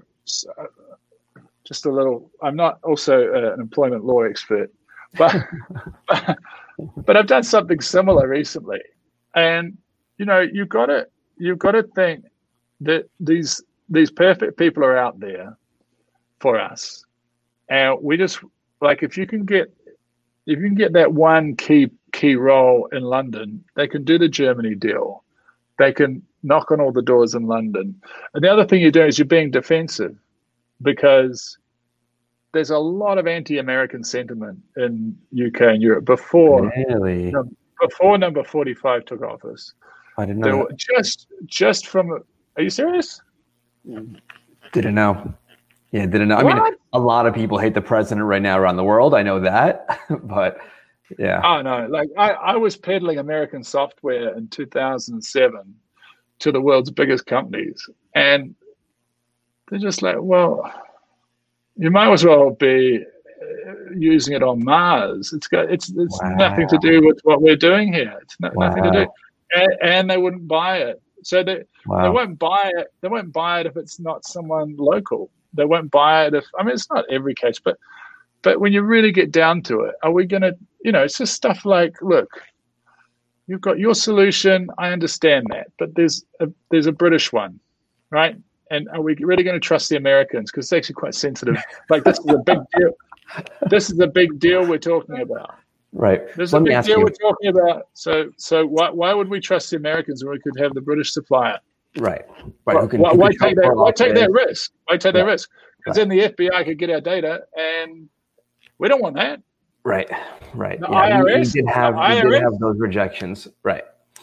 Speaker 2: just a little, I'm not also uh, an employment law expert, but, but but I've done something similar recently. And, you know, you've got to, you've got to think that these, these perfect people are out there for us. And we just, like, if you can get, if you can get that one key, key role in London, they can do the Germany deal. They can knock on all the doors in London. And the other thing you're doing is you're being defensive, because there's a lot of anti-American sentiment in U K and Europe before
Speaker 3: really?
Speaker 2: you know, before number forty-five took office.
Speaker 3: I didn't know.
Speaker 2: Were, just just from, are you serious?
Speaker 3: Didn't know. Yeah, didn't know. I
Speaker 2: What?
Speaker 3: mean, a lot of people hate the president right now around the world. I know that, but yeah.
Speaker 2: Oh no, like I, I was peddling American software in two thousand seven to the world's biggest companies, and they're just like, well, you might as well be using it on Mars. It's got it's it's
Speaker 3: wow.
Speaker 2: nothing to do with what we're doing here. It's not,
Speaker 3: wow.
Speaker 2: nothing to do, and, and they wouldn't buy it. So they
Speaker 3: wow.
Speaker 2: they won't buy it. They won't buy it if it's not someone local. They won't buy it if I mean it's not every case, but But when you really get down to it, are we going to, you know, it's just stuff like, look, you've got your solution. I understand that, but there's a, there's a British one, right? And are we really going to trust the Americans? Because it's actually quite sensitive. Like, this is a big deal. This is a big deal we're talking about.
Speaker 3: Right.
Speaker 2: There's
Speaker 3: Let
Speaker 2: a
Speaker 3: me
Speaker 2: big
Speaker 3: ask
Speaker 2: deal
Speaker 3: you.
Speaker 2: we're talking about. So, so why why would we trust the Americans when we could have the British supplier?
Speaker 3: Right. Right.
Speaker 2: Why,
Speaker 3: Who can,
Speaker 2: why,
Speaker 3: who
Speaker 2: why
Speaker 3: can
Speaker 2: take that?
Speaker 3: shop
Speaker 2: Why
Speaker 3: off
Speaker 2: take
Speaker 3: there?
Speaker 2: that risk? Why take that
Speaker 3: Right.
Speaker 2: risk? Because
Speaker 3: Right.
Speaker 2: then the F B I could get our data, and we don't want that.
Speaker 3: Right. Right.
Speaker 2: The
Speaker 3: Yeah. We, we
Speaker 2: I R S,
Speaker 3: did have
Speaker 2: the
Speaker 3: we
Speaker 2: I R S,
Speaker 3: did have those rejections. Right.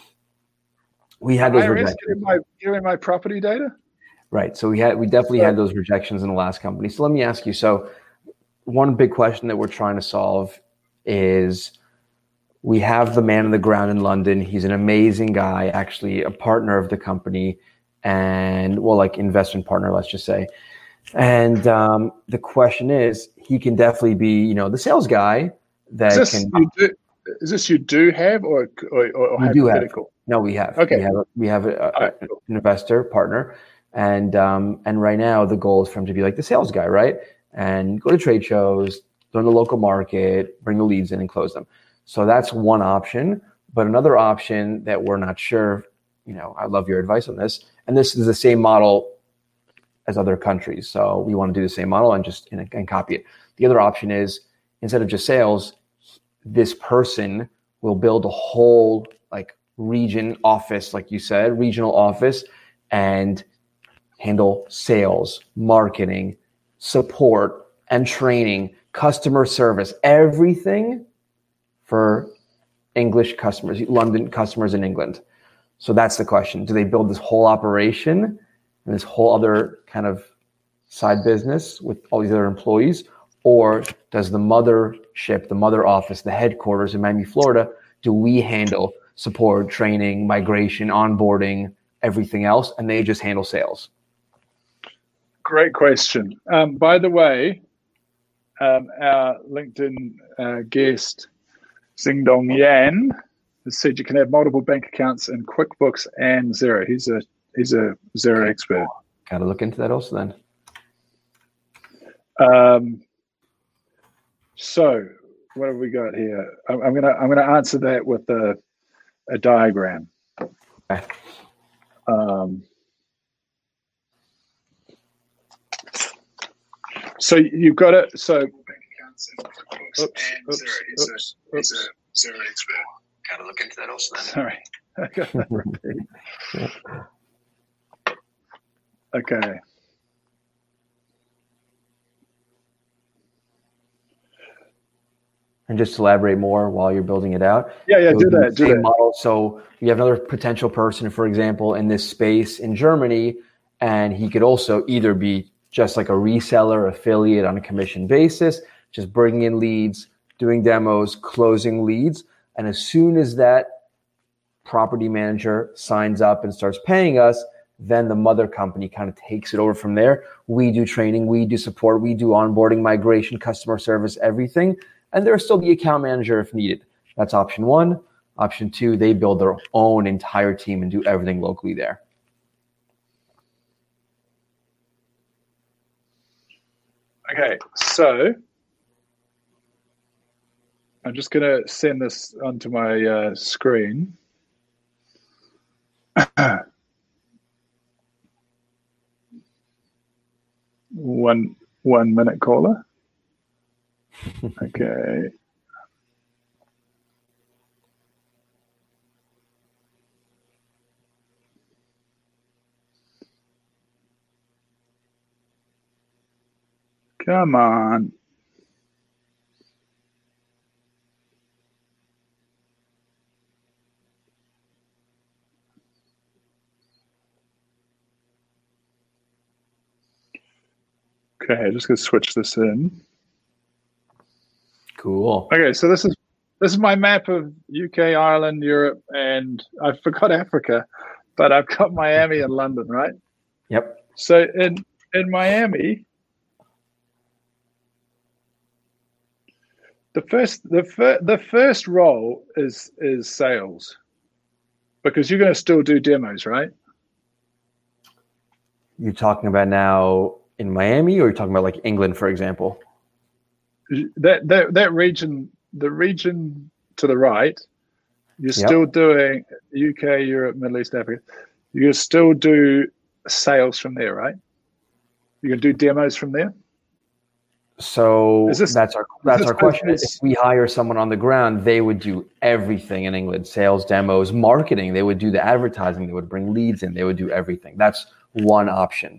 Speaker 3: We had
Speaker 2: the
Speaker 3: those
Speaker 2: I R S
Speaker 3: rejections.
Speaker 2: giving my giving my property data.
Speaker 3: Right. So we had we definitely had those rejections in the last company. So let me ask you. So one big question that we're trying to solve is we have the man on the ground in London. He's an amazing guy, actually a partner of the company, and well, like investment partner, let's just say. And um, the question is, he can definitely be, you know, the sales guy that
Speaker 2: Is this
Speaker 3: can.
Speaker 2: you do? Is this you do have or or, or
Speaker 3: We do have.
Speaker 2: hypothetical?
Speaker 3: No, we have.
Speaker 2: Okay.
Speaker 3: We have. A, we have a, a,
Speaker 2: All right,
Speaker 3: an
Speaker 2: cool.
Speaker 3: investor partner, and um, and right now the goal is for him to be like the sales guy, right? And go to trade shows, learn the local market, bring the leads in, and close them. So that's one option. But another option that we're not sure. You know, I love your advice on this, and this is the same model as other countries. So we want to do the same model and just and, and copy it. The other option is instead of just sales, this person will build a whole like region office, like you said, regional office, and handle sales, marketing, support, and training, customer service, everything for English customers, London customers in England. So that's the question. Do they build this whole operation and this whole other kind of side business with all these other employees? Or does the mothership, the mother office, the headquarters in Miami, Florida, do we handle support, training, migration, onboarding, everything else, and they just handle sales?
Speaker 2: Great question. Um, by the way, um, our LinkedIn uh, guest, Xingdong Yan, has said you can have multiple bank accounts in QuickBooks and Xero. He's a he's a Xero expert.
Speaker 3: Got to look into that also then.
Speaker 2: Um, so what have we got here? I'm, I'm gonna I'm gonna answer that with a a diagram.
Speaker 3: Okay.
Speaker 2: Um, so you've got it. So oops, oops, oops, oops.
Speaker 4: Zero expert. Got to look into that also then.
Speaker 2: Sorry. I got that repeat. Okay.
Speaker 3: And just to elaborate more while you're building it out.
Speaker 2: Yeah, yeah,
Speaker 3: it would
Speaker 2: do
Speaker 3: be
Speaker 2: that,
Speaker 3: the
Speaker 2: do
Speaker 3: same
Speaker 2: that.
Speaker 3: model. So you have another potential person, for example, in this space in Germany, and he could also either be just like a reseller, affiliate on a commission basis, just bringing in leads, doing demos, closing leads. And as soon as that property manager signs up and starts paying us, then the mother company kind of takes it over from there. We do training, we do support, we do onboarding, migration, customer service, everything. And there's still the account manager if needed. That's option one. Option two, they build their own entire team and do everything locally there.
Speaker 2: Okay, so I'm just going to send this onto my uh, screen. one one minute caller. Okay. Come on. Okay, just gonna switch this in.
Speaker 3: Cool.
Speaker 2: Okay, so this is this is my map of U K, Ireland, Europe, and I forgot Africa, but I've got Miami and London, right?
Speaker 3: Yep.
Speaker 2: So in in Miami, the first the fir- the first role is is sales, because you're going to still do demos, right?
Speaker 3: You're talking about now in Miami, or you're talking about like England, for example?
Speaker 2: that that that region, the region to the right, you're
Speaker 3: Yep.
Speaker 2: still doing U K, Europe, Middle East, Africa. You still do sales from there, right? You can do demos from there.
Speaker 3: So
Speaker 2: Is this-
Speaker 3: that's our that's
Speaker 2: this
Speaker 3: our question. If
Speaker 2: business-
Speaker 3: we hire someone on the ground, they would do everything in England: sales, demos, marketing. They would do the advertising. They would bring leads in. They would do everything. That's one option.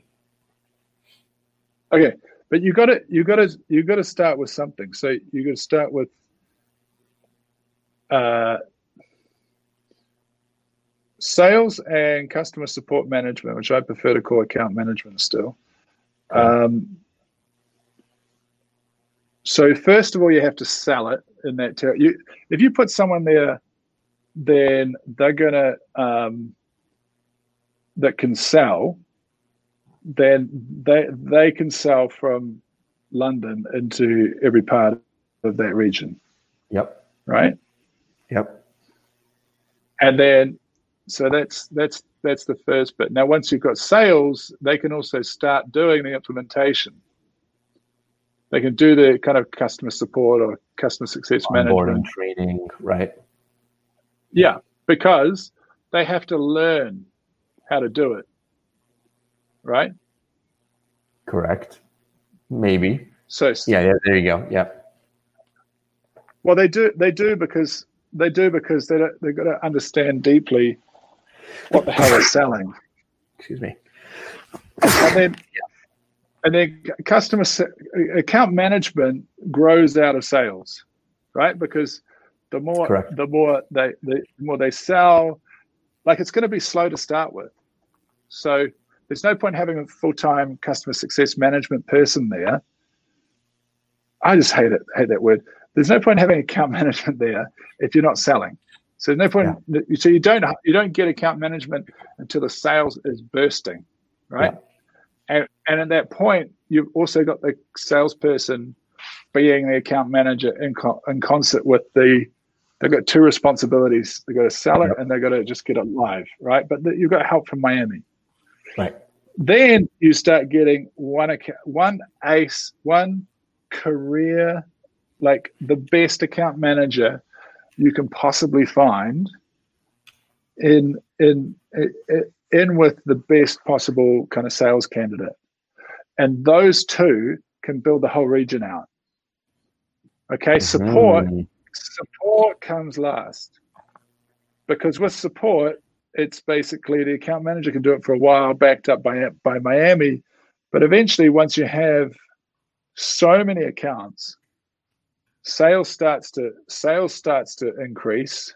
Speaker 2: Okay, but you got to you got to you got to start with something. So you got to start with uh, sales and customer support management, which I prefer to call account management still. Um, so first of all, you have to sell it in that territory. You, if you put someone there, then they're gonna um, that can sell. Then they they can sell from London into every part of that region,
Speaker 3: Yep.
Speaker 2: right?
Speaker 3: Yep.
Speaker 2: And then, so that's that's that's the first bit. Now, once you've got sales, they can also start doing the implementation. They can do the kind of customer support or customer success
Speaker 3: Onboarding,
Speaker 2: management.
Speaker 3: training, right?
Speaker 2: Yeah, because they have to learn how to do it, right?
Speaker 3: Correct. Maybe.
Speaker 2: So
Speaker 3: Yeah. Yeah. There you go. Yeah.
Speaker 2: well, they do they do because they do because they don't, they've got to understand deeply what the hell they're selling.
Speaker 3: Excuse me.
Speaker 2: And then, and then customer se- account management grows out of sales, right? Because the more
Speaker 3: Correct.
Speaker 2: the more they the more they sell, like it's going to be slow to start with. So there's no point having a full-time customer success management person there. I just hate it, hate that word. There's no point having account management there if you're not selling. So there's no point. So you don't you don't get account management until the sales is bursting, right?
Speaker 3: Yeah.
Speaker 2: And and at that point, you've also got the salesperson being the account manager in co- in concert with the. They've got two responsibilities. They've got to sell it
Speaker 3: Yep.
Speaker 2: and they've got to just get it live, right? But the, you've got help from Miami.
Speaker 3: Right.
Speaker 2: Then you start getting one account, one ace, one career, like the best account manager you can possibly find in in in with the best possible kind of sales candidate, and those two can build the whole region out. Okay, support
Speaker 3: Mhm.
Speaker 2: support comes last, because with support, it's basically the account manager can do it for a while, backed up by by Miami, but eventually, once you have so many accounts, sales starts to sales starts to increase,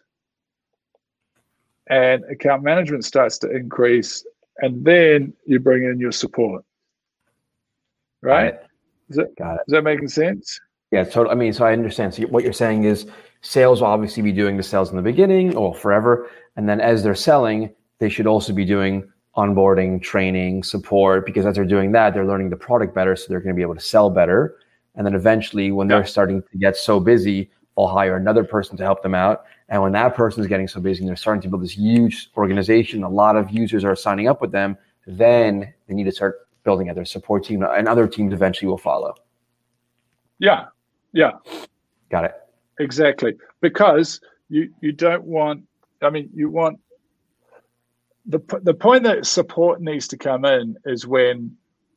Speaker 2: and account management starts to increase, and then you bring in your support. Right? Is that
Speaker 3: Got it.
Speaker 2: is that making sense?
Speaker 3: Yeah, so I mean, so I understand. So what you're saying is sales will obviously be doing the sales in the beginning or forever. And then as they're selling, they should also be doing onboarding, training, support, because as they're doing that, they're learning the product better. So they're going to be able to sell better. And then eventually when
Speaker 2: Yeah.
Speaker 3: they're starting to get so busy, they'll hire another person to help them out. And when that person is getting so busy and they're starting to build this huge organization, a lot of users are signing up with them, then they need to start building out their support team, and other teams eventually will follow.
Speaker 2: Yeah. Yeah.
Speaker 3: Got it.
Speaker 2: Exactly, because you you don't want. I mean, you want the the point that support needs to come in is when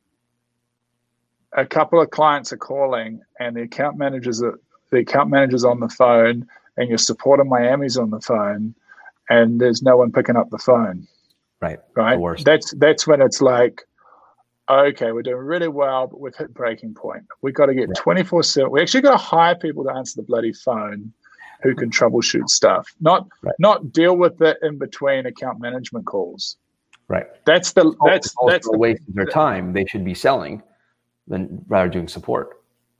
Speaker 2: a couple of clients are calling and the account managers are the account managers on the phone and your support in Miami's on the phone, and there's no one picking up the phone.
Speaker 3: Right.
Speaker 2: Right.
Speaker 3: The worst.
Speaker 2: That's that's when it's like, okay, we're doing really well, but we've hit breaking point. We've got to get twenty-four seven. We actually got to hire people to answer the bloody phone who can troubleshoot stuff, not
Speaker 3: Right.
Speaker 2: not deal with it in between account management calls.
Speaker 3: Right.
Speaker 2: That's the that's
Speaker 3: It's also
Speaker 2: that's
Speaker 3: a
Speaker 2: the
Speaker 3: waste of their time. They should be selling than rather doing support.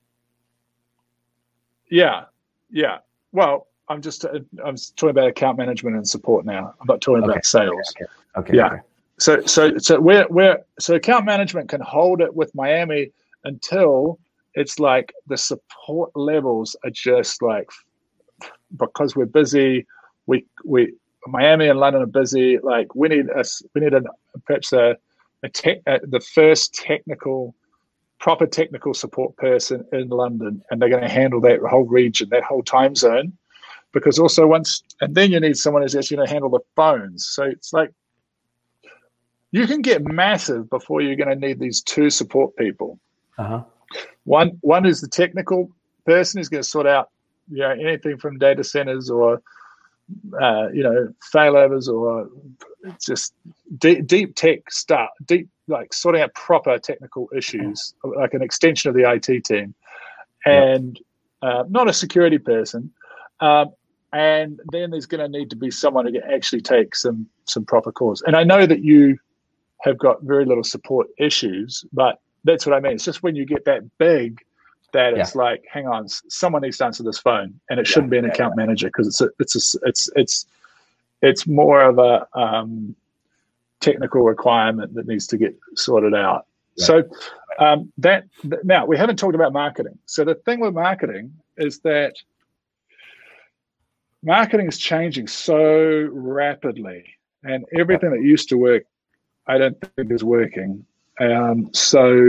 Speaker 2: yeah yeah. Well, I'm just I'm talking about account management and support now. I'm not talking
Speaker 3: Okay.
Speaker 2: about sales.
Speaker 3: Okay. Okay.
Speaker 2: Yeah.
Speaker 3: Okay.
Speaker 2: So so so we're we're so account management can hold it with Miami until it's like the support levels are just like, because we're busy, we we Miami and London are busy. Like we need us we need a perhaps a, a tech a, the first technical proper technical support person in London, and they're going to handle that whole region, that whole time zone. Because also once, and then you need someone who's actually going to handle the phones. So it's like you can get massive before you're going to need these two support people.
Speaker 3: Uh-huh.
Speaker 2: One one is the technical person who's going to sort out, you know, anything from data centers or uh, you know, failovers or just deep, deep tech stuff, deep like sorting out proper technical issues, like an extension of the I T team, and uh, not a security person. Um, and then there's going to need to be someone who can actually take some some proper calls. And I know that you have got very little support issues, but that's what I mean. It's just when you get that big that it's yeah. like, hang on, someone needs to answer this phone, and it yeah, shouldn't be an yeah, account yeah. manager because it's a, it's a, it's it's it's more of a um, technical requirement that needs to get sorted out. Right. So um, that now we haven't talked about marketing. So the thing with marketing is that marketing is changing so rapidly, and everything that used to work, I don't think is working. Um, so,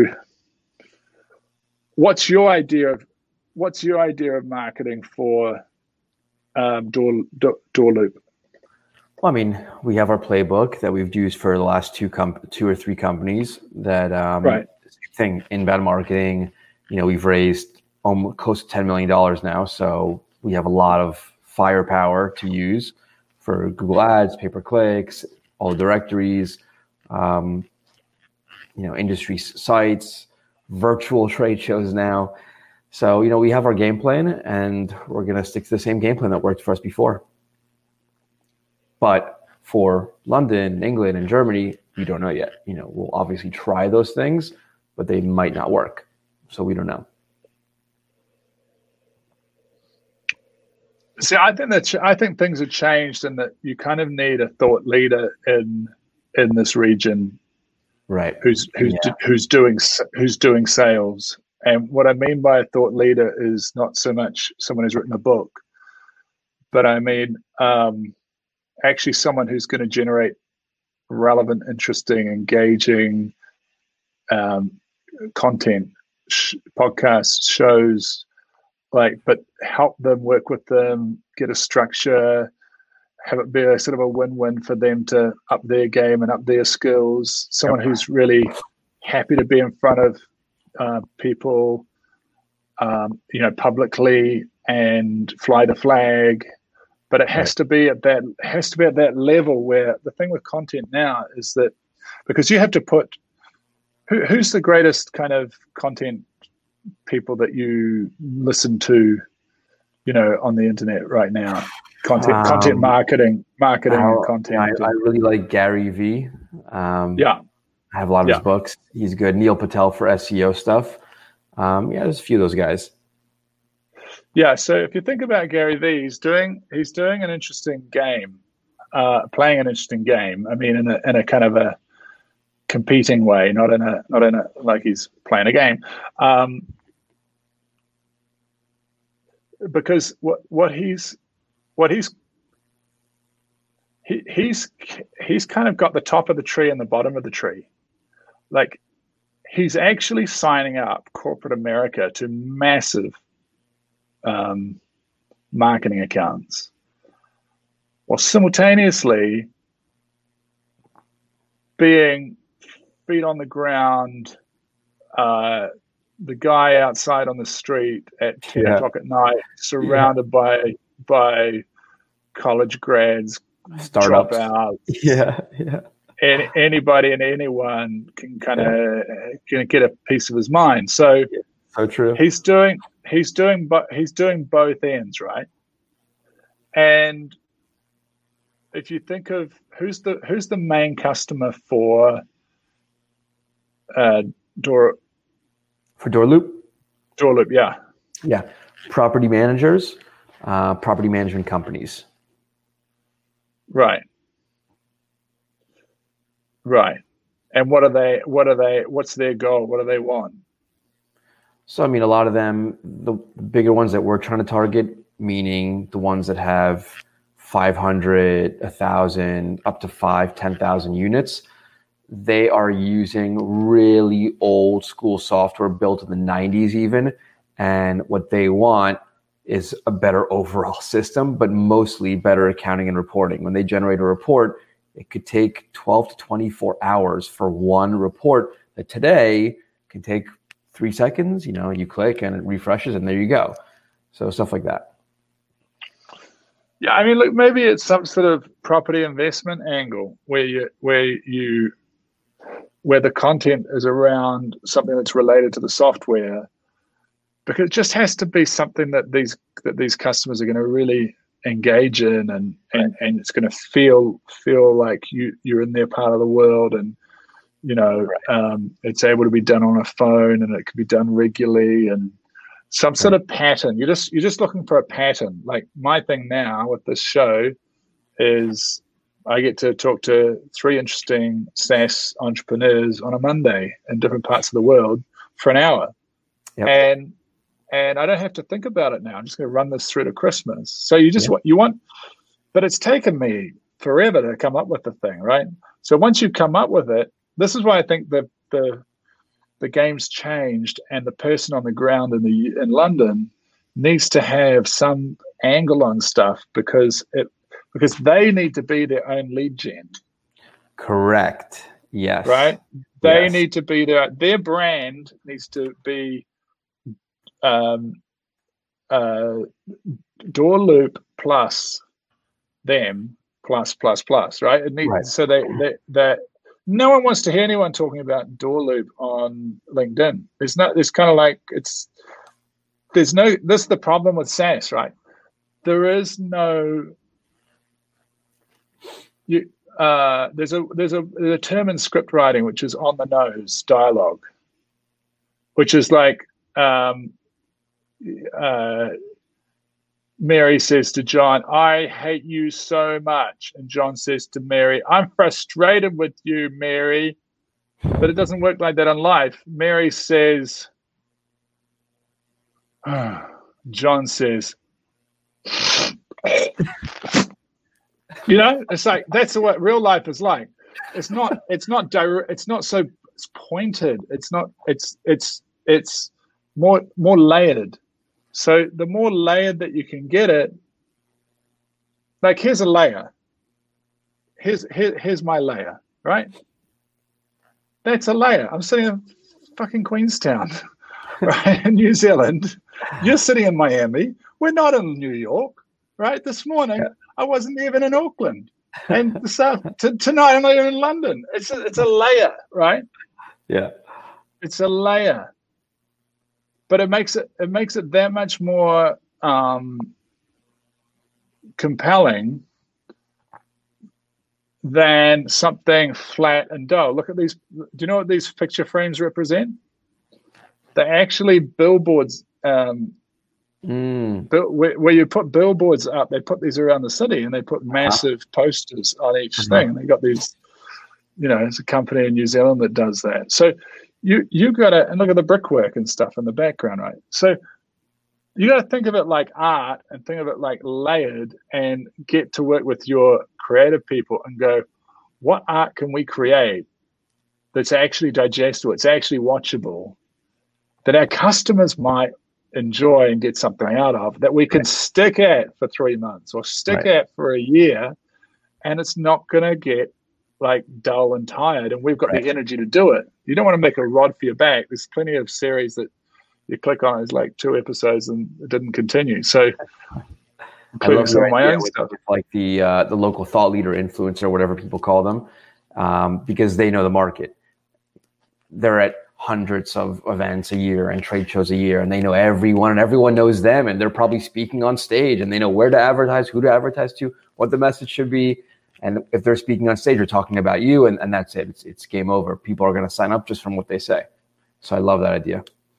Speaker 2: what's your idea of what's your idea of marketing for um, Door, Door Doorloop?
Speaker 3: Well, I mean, we have our playbook that we've used for the last two comp- two or three companies. That um,
Speaker 2: right
Speaker 3: thing inbound marketing. You know, we've raised almost close to ten million dollars now, so we have a lot of firepower to use for Google Ads, pay per clicks, all the directories, um, you know, industry sites, virtual trade shows now. So, you know, we have our game plan, and we're going to stick to the same game plan that worked for us before. But for London, England, and Germany, we don't know yet. You know, we'll obviously try those things, but they might not work. So we don't know.
Speaker 2: See, I think that I think things have changed, and that you kind of need a thought leader in in this region,
Speaker 3: right?
Speaker 2: Who's who's
Speaker 3: yeah.
Speaker 2: who's doing who's doing sales. And what I mean by a thought leader is not so much someone who's written a book, but I mean um, actually someone who's going to generate relevant, interesting, engaging um, content, sh- podcasts, shows. Like, but help them, work with them, get a structure, have it be a sort of a win-win for them to up their game and up their skills. Someone who's really happy to be in front of uh, people, um, you know, publicly and fly the flag. But it has right. to be at that has to be at that level where the thing with content now is that because you have to put who, who's the greatest kind of content people that you listen to, you know, on the internet right now, content, um, content marketing, marketing
Speaker 3: I,
Speaker 2: and content.
Speaker 3: I, I really like Gary Vee. Um,
Speaker 2: yeah,
Speaker 3: I have a lot of
Speaker 2: yeah.
Speaker 3: his books. He's good. Neil Patel for S E O stuff. Um, yeah, there's a few of those guys.
Speaker 2: Yeah. So if you think about Gary Vee, he's doing he's doing an interesting game, uh, playing an interesting game. I mean, in a in a kind of a competing way, not in a not in a like he's playing a game. Um, because what what he's what he's he, he's he's kind of got the top of the tree and the bottom of the tree. Like he's actually signing up corporate America to massive um, marketing accounts, while simultaneously being feet on the ground, uh, the guy outside on the street at ten yeah. o'clock at night, surrounded yeah. by by college grads,
Speaker 3: startups,
Speaker 2: dropouts.
Speaker 3: Yeah, yeah.
Speaker 2: And anybody and anyone can kind of yeah. can get a piece of his mind. So,
Speaker 3: yeah. so true.
Speaker 2: He's doing he's doing but he's doing both ends, right? And if you think of who's the who's the main customer for uh, Door
Speaker 3: for Doorloop,
Speaker 2: Doorloop, yeah,
Speaker 3: yeah, property managers, uh, property management companies,
Speaker 2: right, right. And what are they? What are they? What's their goal? What do they want?
Speaker 3: So, I mean, a lot of them, the bigger ones that we're trying to target, meaning the ones that have five hundred, one thousand, up to five, ten thousand units. they are using really old school software built in the nineties even. And what they want is a better overall system, but mostly better accounting and reporting. When they generate a report, it could take twelve to twenty-four hours for one report that today can take three seconds. You know, you click and it refreshes and there you go. So stuff like that.
Speaker 2: Yeah, I mean, look, maybe it's some sort of property investment angle where you where you where the content is around something that's related to the software, because it just has to be something that these that these customers are going to really engage in, and and, and it's going to feel feel like you you're in their part of the world, and you know um, it's able to be done on a phone, and it can be done regularly, and some sort of pattern. You're just you're just looking for a pattern. Like my thing now with this show is I get to talk to three interesting SaaS entrepreneurs on a Monday in different parts of the world for an hour. Yep. And and I don't have to think about it now. I'm just going to run this through to Christmas. So you just
Speaker 3: Yep.
Speaker 2: want you want, but it's taken me forever to come up with the thing, right? So once you come up with it, this is why I think the the the game's changed, and the person on the ground in the in London needs to have some angle on stuff, because it because they need to be their own lead gen.
Speaker 3: Correct. Yes.
Speaker 2: Right? They
Speaker 3: Yes.
Speaker 2: need to be their their brand needs to be um uh door loop plus them plus plus plus, right? It needs
Speaker 3: Right.
Speaker 2: so they they that no one wants to hear anyone talking about door loop on LinkedIn. There's not it's kind of like it's there's no this is the problem with SaaS, right? There is no you uh there's a there's a, there's a term in script writing which is on the nose dialogue, which is like um uh Mary says to John, I hate you so much. And John says to Mary, I'm frustrated with you, Mary. But it doesn't work like that in life. Mary says, oh, John says, you know, it's like, that's what real life is like. It's not, it's not direct, it's not so it's pointed. It's not, it's, it's, it's more, more layered. So the more layered that you can get it, like here's a layer. Here's here, here's my layer, right? That's a layer. I'm sitting in fucking Queenstown, right, in New Zealand. You're sitting in Miami. We're not in New York, right? This morning
Speaker 3: Yeah.
Speaker 2: I wasn't even in Auckland, and this after, t- tonight I'm not even in London. It's a, it's a layer, right?
Speaker 3: Yeah.
Speaker 2: It's a layer. But it makes it it makes it that much more um, compelling than something flat and dull. Look at these. Do you know what these picture frames represent? They're actually billboards. Um,
Speaker 3: Mm.
Speaker 2: bill, where, where you put billboards up, they put these around the city, and they put massive uh-huh. posters on each uh-huh. thing. And they got these. You know, it's a company in New Zealand that does that. So. You you got to and look at the brickwork and stuff in the background, right? So you got to think of it like art and think of it like layered, and get to work with your creative people and go, what art can we create that's actually digestible, it's actually watchable, that our customers might enjoy and get something out of, that we can right. stick at for three months or stick right. at for a year, and it's not going to get like dull and tired, and we've got right. the energy to do it. You don't want to make a rod for your back. There's plenty of series that you click on, it's like two episodes and it didn't continue. So including some of my own stuff.
Speaker 3: Like the uh, the local thought leader, influencer, whatever people call them, um, because they know the market. They're at hundreds of events a year and trade shows a year, and they know everyone, and everyone knows them, and they're probably speaking on stage, and they know where to advertise, who to advertise to, what the message should be. And if they're speaking on stage, they're talking about you, and, and that's it. It's, it's game over. People are going to sign up just from what they say. So I love that idea.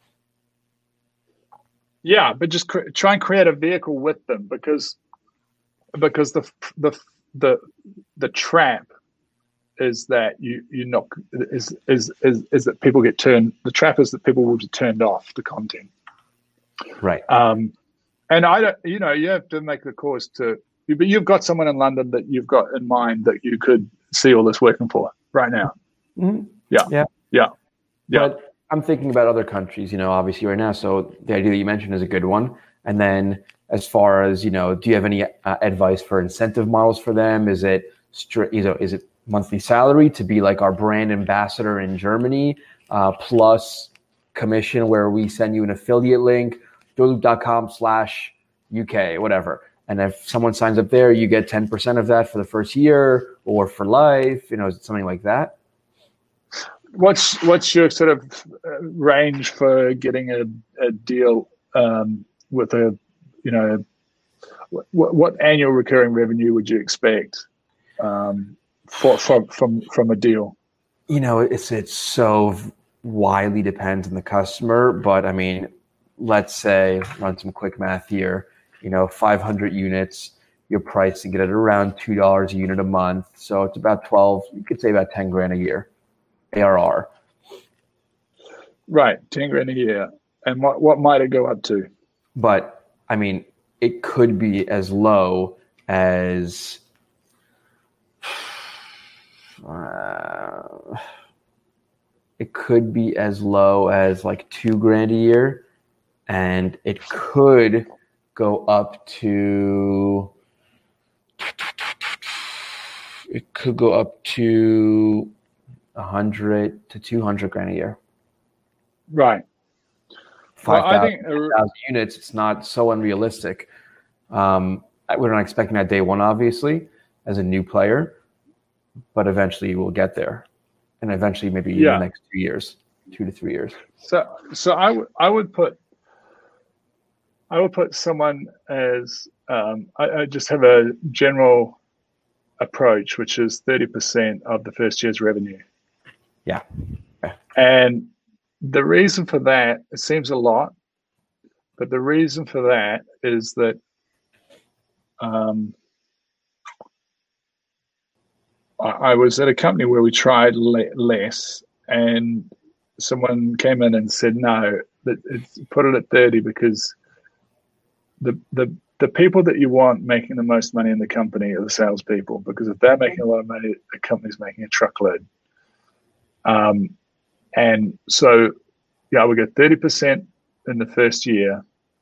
Speaker 2: Yeah, but just cre- try and create a vehicle with them, because because the the the the trap is that you you not is is is is that people get turned. The trap is that people will be turned off the content.
Speaker 3: Right.
Speaker 2: Um, and I don't. You know, you have to make the course to. But you've got someone in London that you've got in mind that you could see all this working for right now.
Speaker 3: Mm-hmm.
Speaker 2: Yeah.
Speaker 3: Yeah.
Speaker 2: Yeah. Yeah.
Speaker 3: But I'm thinking about other countries, you know, obviously right now. So the idea that you mentioned is a good one. And then as far as, you know, do you have any uh, advice for incentive models for them? Is it, stri- you know, is it monthly salary to be like our brand ambassador in Germany, uh, plus commission where we send you an affiliate link, doorloop.com slash UK, whatever. And if someone signs up there, you get ten percent of that for the first year or for life, you know, is it something like that?
Speaker 2: What's what's your sort of range for getting a, a deal um, with a, you know, what, what annual recurring revenue would you expect um, for from from from a deal?
Speaker 3: You know, it's it's so widely depends on the customer, but I mean, let's say run some quick math here. You know, five hundred units, you're pricing it at around two dollars a unit a month, so it's about twelve. You could say about ten grand a year. A R R.
Speaker 2: Right, ten grand a year. And what, what might it go up to?
Speaker 3: But I mean, it could be as low as uh, it could be as low as like two grand a year, and it could go up to it could go up to a hundred to two hundred grand a year.
Speaker 2: Right.
Speaker 3: Five
Speaker 2: Well, I
Speaker 3: thousand
Speaker 2: think
Speaker 3: units. It's not so unrealistic. Um, we're not expecting that day one, obviously, as a new player, but eventually we'll get there, and eventually maybe
Speaker 2: Yeah.
Speaker 3: in the next two years, two to three years.
Speaker 2: So, so I would I would put I would put someone as um, I, I just have a general approach, which is thirty percent of the first year's revenue.
Speaker 3: Yeah.
Speaker 2: And the reason for that, it seems a lot, but the reason for that is that um, I, I was at a company where we tried le- less, and someone came in and said, no, that it's, put it at thirty because the the the people that you want making the most money in the company are the salespeople, because if they're making a lot of money, the company's making a truckload. Um, and so, yeah, we get thirty percent in the first year.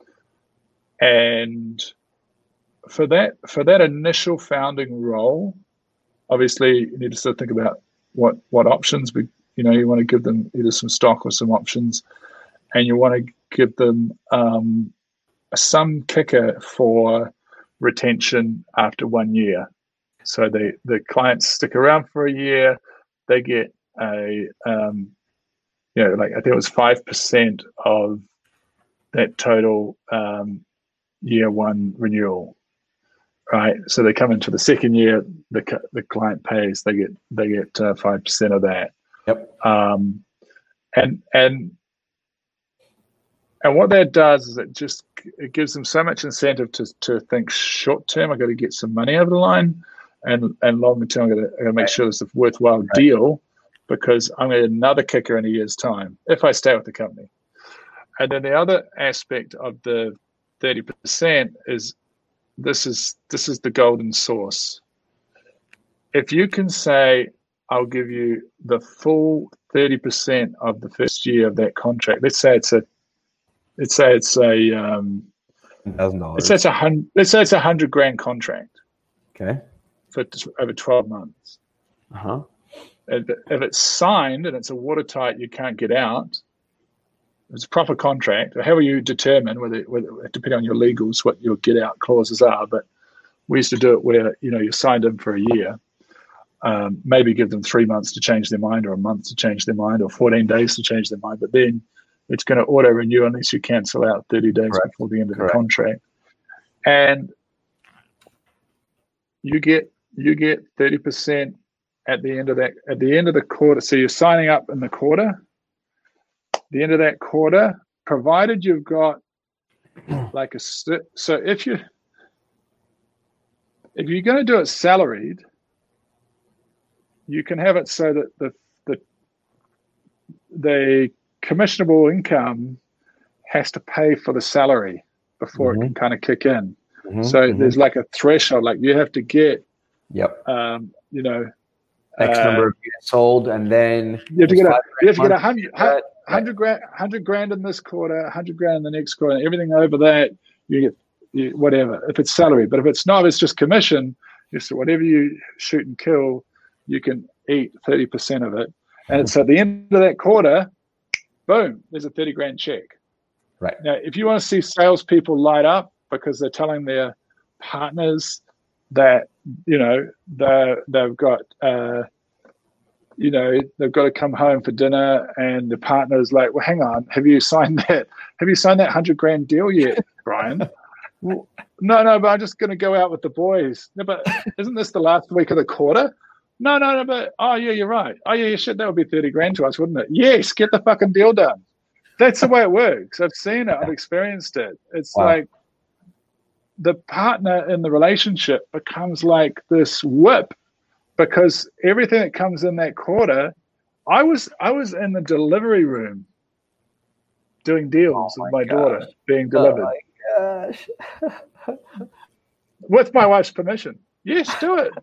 Speaker 2: And for that, for that initial founding role, obviously you need to still think about what, what options we, you know, you want to give them either some stock or some options, and you want to give them um, some kicker for retention after one year. So they, the clients stick around for a year, they get a, um, you know, like I think it was five percent of that total um, year one renewal, right? So they come into the second year, the the client pays, they get they get uh, five percent of that.
Speaker 3: Yep.
Speaker 2: Um, and and and what that does is it just it gives them so much incentive to to think short term. I got to get some money over the line, and and longer term, I got to make sure it's a worthwhile right. deal, because I'm going to get another kicker in a year's time if I stay with the company. And then the other aspect of the thirty percent is this is this is the golden source. If you can say, I'll give you the full thirty percent of the first year of that contract. Let's say it's a, let's say it's a, um,
Speaker 3: one thousand dollars.
Speaker 2: Let's say it's a hundred. Let's say it's a hundred grand contract.
Speaker 3: Okay.
Speaker 2: For over twelve months.
Speaker 3: Uh huh.
Speaker 2: If, if it's signed and it's a watertight, you can't get out. It's a proper contract. However you determine whether, whether, depending on your legals, what your get out clauses are. But we used to do it where, you know, you signed in for a year, um, maybe give them three months to change their mind, or a month to change their mind, or fourteen days to change their mind. But then it's going to auto renew unless you cancel out thirty days Correct. Before the end of Correct. The contract. And you get you get thirty percent at the end of that at the end of the quarter. So you're signing up in the quarter. The end of that quarter, provided you've got like a so if you if you're going to do it salaried, you can have it so that the the the commissionable income has to pay for the salary before mm-hmm. it can kind of kick in. Mm-hmm, so mm-hmm. there's like a threshold, like you have to get
Speaker 3: yep
Speaker 2: um, you know
Speaker 3: X
Speaker 2: Uh,
Speaker 3: number of units sold, and then
Speaker 2: you have to
Speaker 3: there's
Speaker 2: get a
Speaker 3: five
Speaker 2: you have to
Speaker 3: grand
Speaker 2: get a
Speaker 3: month,
Speaker 2: hundred
Speaker 3: that-
Speaker 2: hundred grand hundred grand in this quarter, hundred grand in the next quarter. Everything over that, you get you, whatever. If it's salary, but if it's not, it's just commission. Just whatever you shoot and kill, you can eat thirty percent of it. And so at the end of that quarter, boom, there's a thirty grand check.
Speaker 3: Right.
Speaker 2: Now, if you want to see salespeople light up because they're telling their partners that, you know, they they've got, uh, you know, they've got to come home for dinner, and the partner's like, well, hang on, have you signed that? Have you signed that hundred grand deal yet, Brian? Well, no, no, but I'm just going to go out with the boys. No, but isn't this the last week of the quarter? No, no, no, but, oh, yeah, you're right. Oh, yeah, shit, that would be thirty grand to us, wouldn't it? Yes, get the fucking deal done. That's the way it works. I've seen it. I've experienced it. It's
Speaker 3: Wow.
Speaker 2: like the partner in the relationship becomes like this whip, because everything that comes in that quarter, I was I was in the delivery room doing deals
Speaker 3: Oh
Speaker 2: with
Speaker 3: my
Speaker 2: my
Speaker 3: gosh.
Speaker 2: daughter being delivered
Speaker 3: Oh my gosh.
Speaker 2: with my wife's permission. Yes, do it.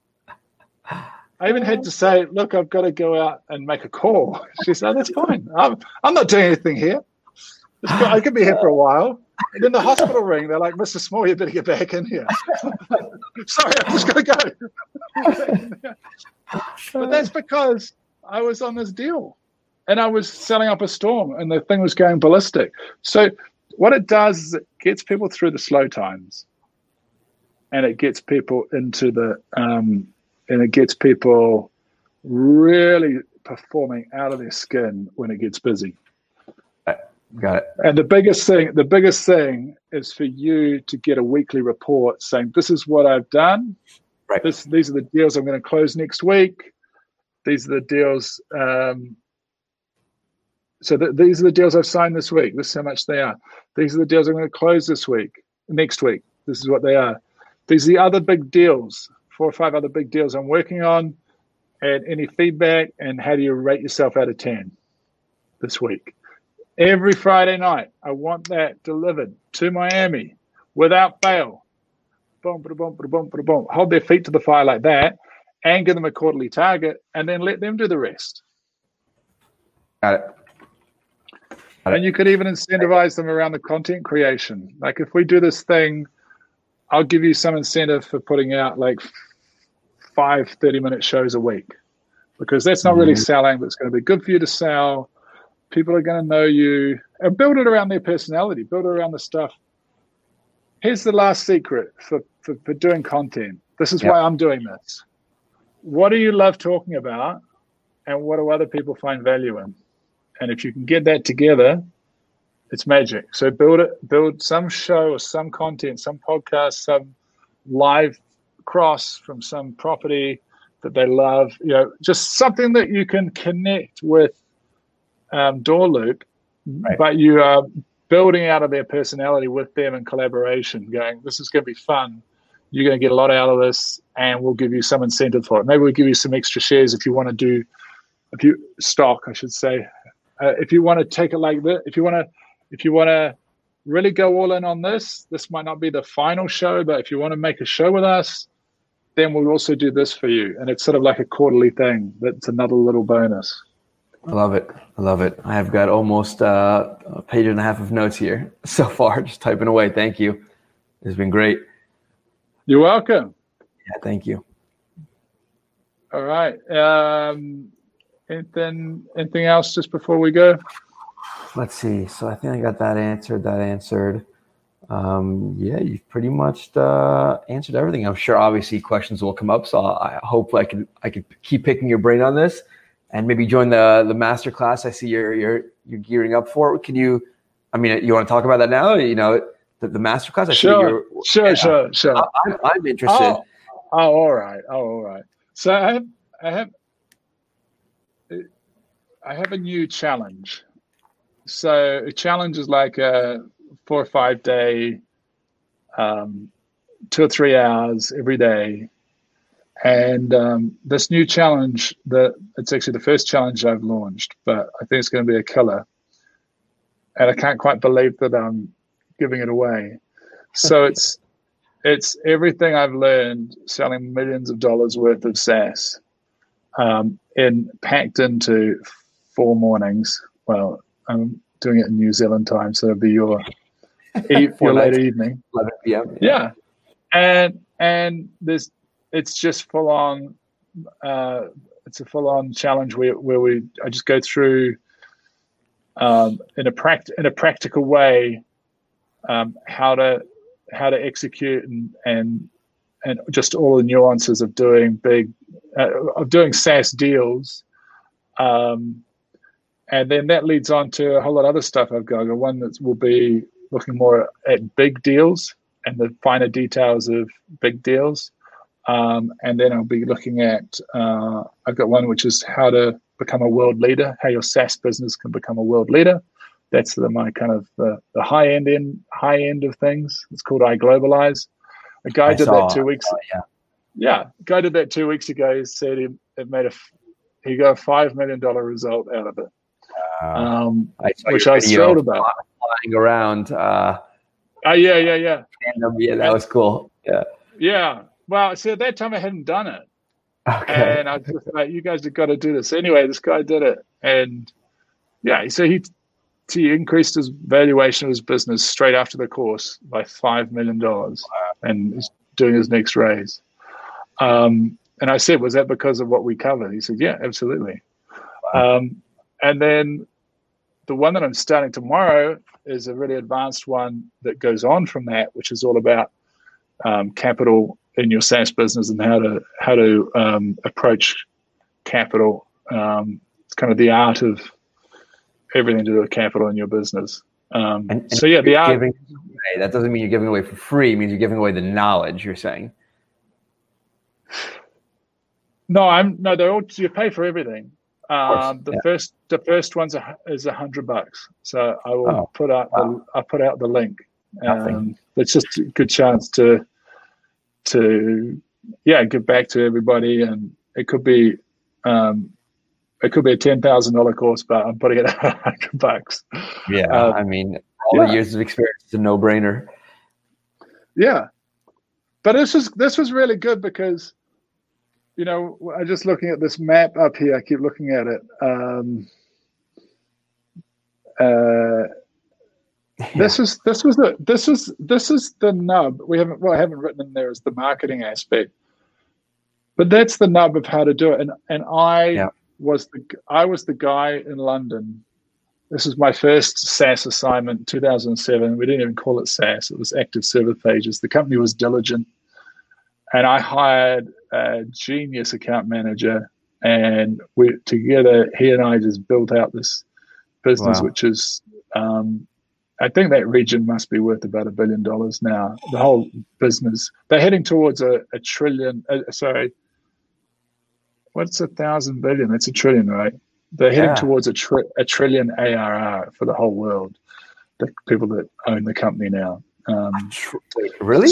Speaker 2: I even had to say, look, I've got to go out and make a call. She said, oh, that's fine. I'm, I'm not doing anything here. It's got, I could be here for a while. And then the hospital ring. They're like, Mister Small, you better get back in here. Sorry, I'm just going to go. But that's because I was on this deal. And I was selling up a storm, and the thing was going ballistic. So what it does is it gets people through the slow times. And it gets people into the... Um, and it gets people really performing out of their skin when it gets busy.
Speaker 3: Got it.
Speaker 2: And the biggest thing, the biggest thing is for you to get a weekly report saying, this is what I've done.
Speaker 3: Right.
Speaker 2: This, these are the deals I'm going to close next week. These are the deals. Um, so th- these are the deals I've signed this week. This is how much they are. These are the deals I'm going to close this week, next week. This is what they are. These are the other big deals. Four or five other big deals I'm working on, and any feedback, and how do you rate yourself out of ten this week? Every Friday night, I want that delivered to Miami without fail. Boom, boom, boom, boom, boom, boom. Hold their feet to the fire like that, and give them a quarterly target, and then let them do the rest.
Speaker 3: Got it. Got
Speaker 2: And
Speaker 3: it.
Speaker 2: you could even incentivize them around the content creation. Like if we do this thing, I'll give you some incentive for putting out like five thirty-minute shows a week, because that's not really
Speaker 3: Mhm.
Speaker 2: selling, but it's going to be good for you to sell. People are going to know you, and build it around their personality, build it around the stuff. Here's the last secret for, for, for doing content. This is
Speaker 3: Yep.
Speaker 2: why I'm doing this. What do you love talking about, and what do other people find value in? And if you can get that together, it's magic. So build it, build some show or some content, some podcast, some live cross from some property that they love, you know, just something that you can connect with um, Door Loop,
Speaker 3: Right.
Speaker 2: but you are building out of their personality with them in collaboration, going, this is going to be fun. You're going to get a lot out of this, and we'll give you some incentive for it. Maybe we'll give you some extra shares if you want to do, if you stock, I should say. Uh, if you want to take it like this, if you want to, If you want to really go all in on this, this might not be the final show, but if you want to make a show with us, then we'll also do this for you. And it's sort of like a quarterly thing. That's another little bonus.
Speaker 3: I love it. I love it. I have got almost uh, a page and a half of notes here so far, just typing away. Thank you. It's been great.
Speaker 2: You're welcome.
Speaker 3: Yeah, thank you.
Speaker 2: All right. Um, anything, anything else just before we go?
Speaker 3: Let's see. So I think I got that answered. That answered. Um, yeah, you've pretty much uh, answered everything. I'm sure, obviously, questions will come up. So I hope I can I can keep picking your brain on this, and maybe join the the master class. I see you're you're you're gearing up for it. Can you? I mean, you want to talk about that now? You know, the, the master class. I see
Speaker 2: Sure,
Speaker 3: you're,
Speaker 2: sure,
Speaker 3: yeah,
Speaker 2: sure, sure.
Speaker 3: I, I'm, I'm interested.
Speaker 2: Oh, oh, all right. Oh, all right. So I have, I have, I have a new challenge. So a challenge is like a four or five day, um, two or three hours every day. And um, this new challenge, that it's actually the first challenge I've launched, but I think it's going to be a killer. And I can't quite believe that I'm giving it away. So it's it's everything I've learned selling millions of dollars worth of SaaS. um, in packed into four mornings. Well, I'm doing it in New Zealand time, so it'll be your e- your late evening,
Speaker 3: eleven p.m.
Speaker 2: Yeah. yeah, and and there's it's just full on. Uh, it's a full on challenge where where we I just go through um, in a pract in a practical way um, how to how to execute and and and just all the nuances of doing big uh, of doing SaaS deals. Um, and then that leads on to a whole lot of other stuff I've got. I've got one that will be looking more at big deals and the finer details of big deals. Um, and then I'll be looking at, uh, I've got one which is how to become a world leader, how your SaaS business can become a world leader. That's the, my kind of uh, the high end in high end of things. It's called I Globalize. A guy
Speaker 3: I
Speaker 2: did
Speaker 3: saw,
Speaker 2: that two weeks.
Speaker 3: saw, yeah.
Speaker 2: Yeah, a guy did that two weeks ago. He said he it made a he got a five million dollar result out of it,
Speaker 3: Uh,
Speaker 2: um,
Speaker 3: I saw
Speaker 2: which
Speaker 3: your
Speaker 2: I was
Speaker 3: video
Speaker 2: thrilled about.
Speaker 3: flying around. Uh,
Speaker 2: Oh yeah, yeah, yeah,
Speaker 3: tandem. Yeah, that was cool. Yeah.
Speaker 2: yeah. Well, see, at that time I hadn't done it,
Speaker 3: Okay.
Speaker 2: and I was just like, "You guys have got to do this." Anyway, this guy did it, and yeah, so he he increased his valuation of his business straight after the course by five million dollars, and he's doing his next raise. Um, and I said, "Was that because of what we covered?" He said, "Yeah, absolutely."
Speaker 3: Wow.
Speaker 2: Um, and then the one that I'm starting tomorrow is a really advanced one that goes on from that, which is all about um, capital in your SaaS business and how to how to um, approach capital. Um, it's kind of the art of everything to do with capital in your business. Um,
Speaker 3: And, and
Speaker 2: so yeah, the art.
Speaker 3: giving away, that doesn't mean you're giving away for free. It means you're giving away the knowledge. You're saying.
Speaker 2: No, I'm no. They're all you pay for everything. Um, the
Speaker 3: yeah.
Speaker 2: first the first one's a, is a hundred bucks. So I will
Speaker 3: Oh,
Speaker 2: put out
Speaker 3: wow.
Speaker 2: the I put out the link.
Speaker 3: Nothing.
Speaker 2: Um, it's just a good chance to to yeah give back to everybody, and it could be um, it could be a ten thousand dollar course, but I'm putting it at a hundred bucks.
Speaker 3: Yeah,
Speaker 2: Um,
Speaker 3: I mean, all
Speaker 2: yeah.
Speaker 3: the years of experience is a no-brainer.
Speaker 2: Yeah, but this was this was really good because. You know, I'm just looking at this map up here. I keep looking at it. Um, uh, this is this was the this is this is the nub. We haven't well, I haven't written in there as the marketing aspect, but that's the nub of how to do it. And and I
Speaker 3: Yeah.
Speaker 2: was the I was the guy in London. This is my first SaaS assignment, two thousand seven. We didn't even call it SaaS. It was Active Server Pages. The company was Diligent. And I hired a genius account manager, and we together, he and I just built out this business,
Speaker 3: Wow.
Speaker 2: which is, um, I think that region must be worth about a billion dollars now. The whole business, they're heading towards a, a trillion. Uh, sorry, what's a thousand billion? That's a trillion, right? They're heading
Speaker 3: Yeah.
Speaker 2: towards a, tri- a trillion A R R for the whole world. The people that own the company now. Um,
Speaker 3: Wait, really?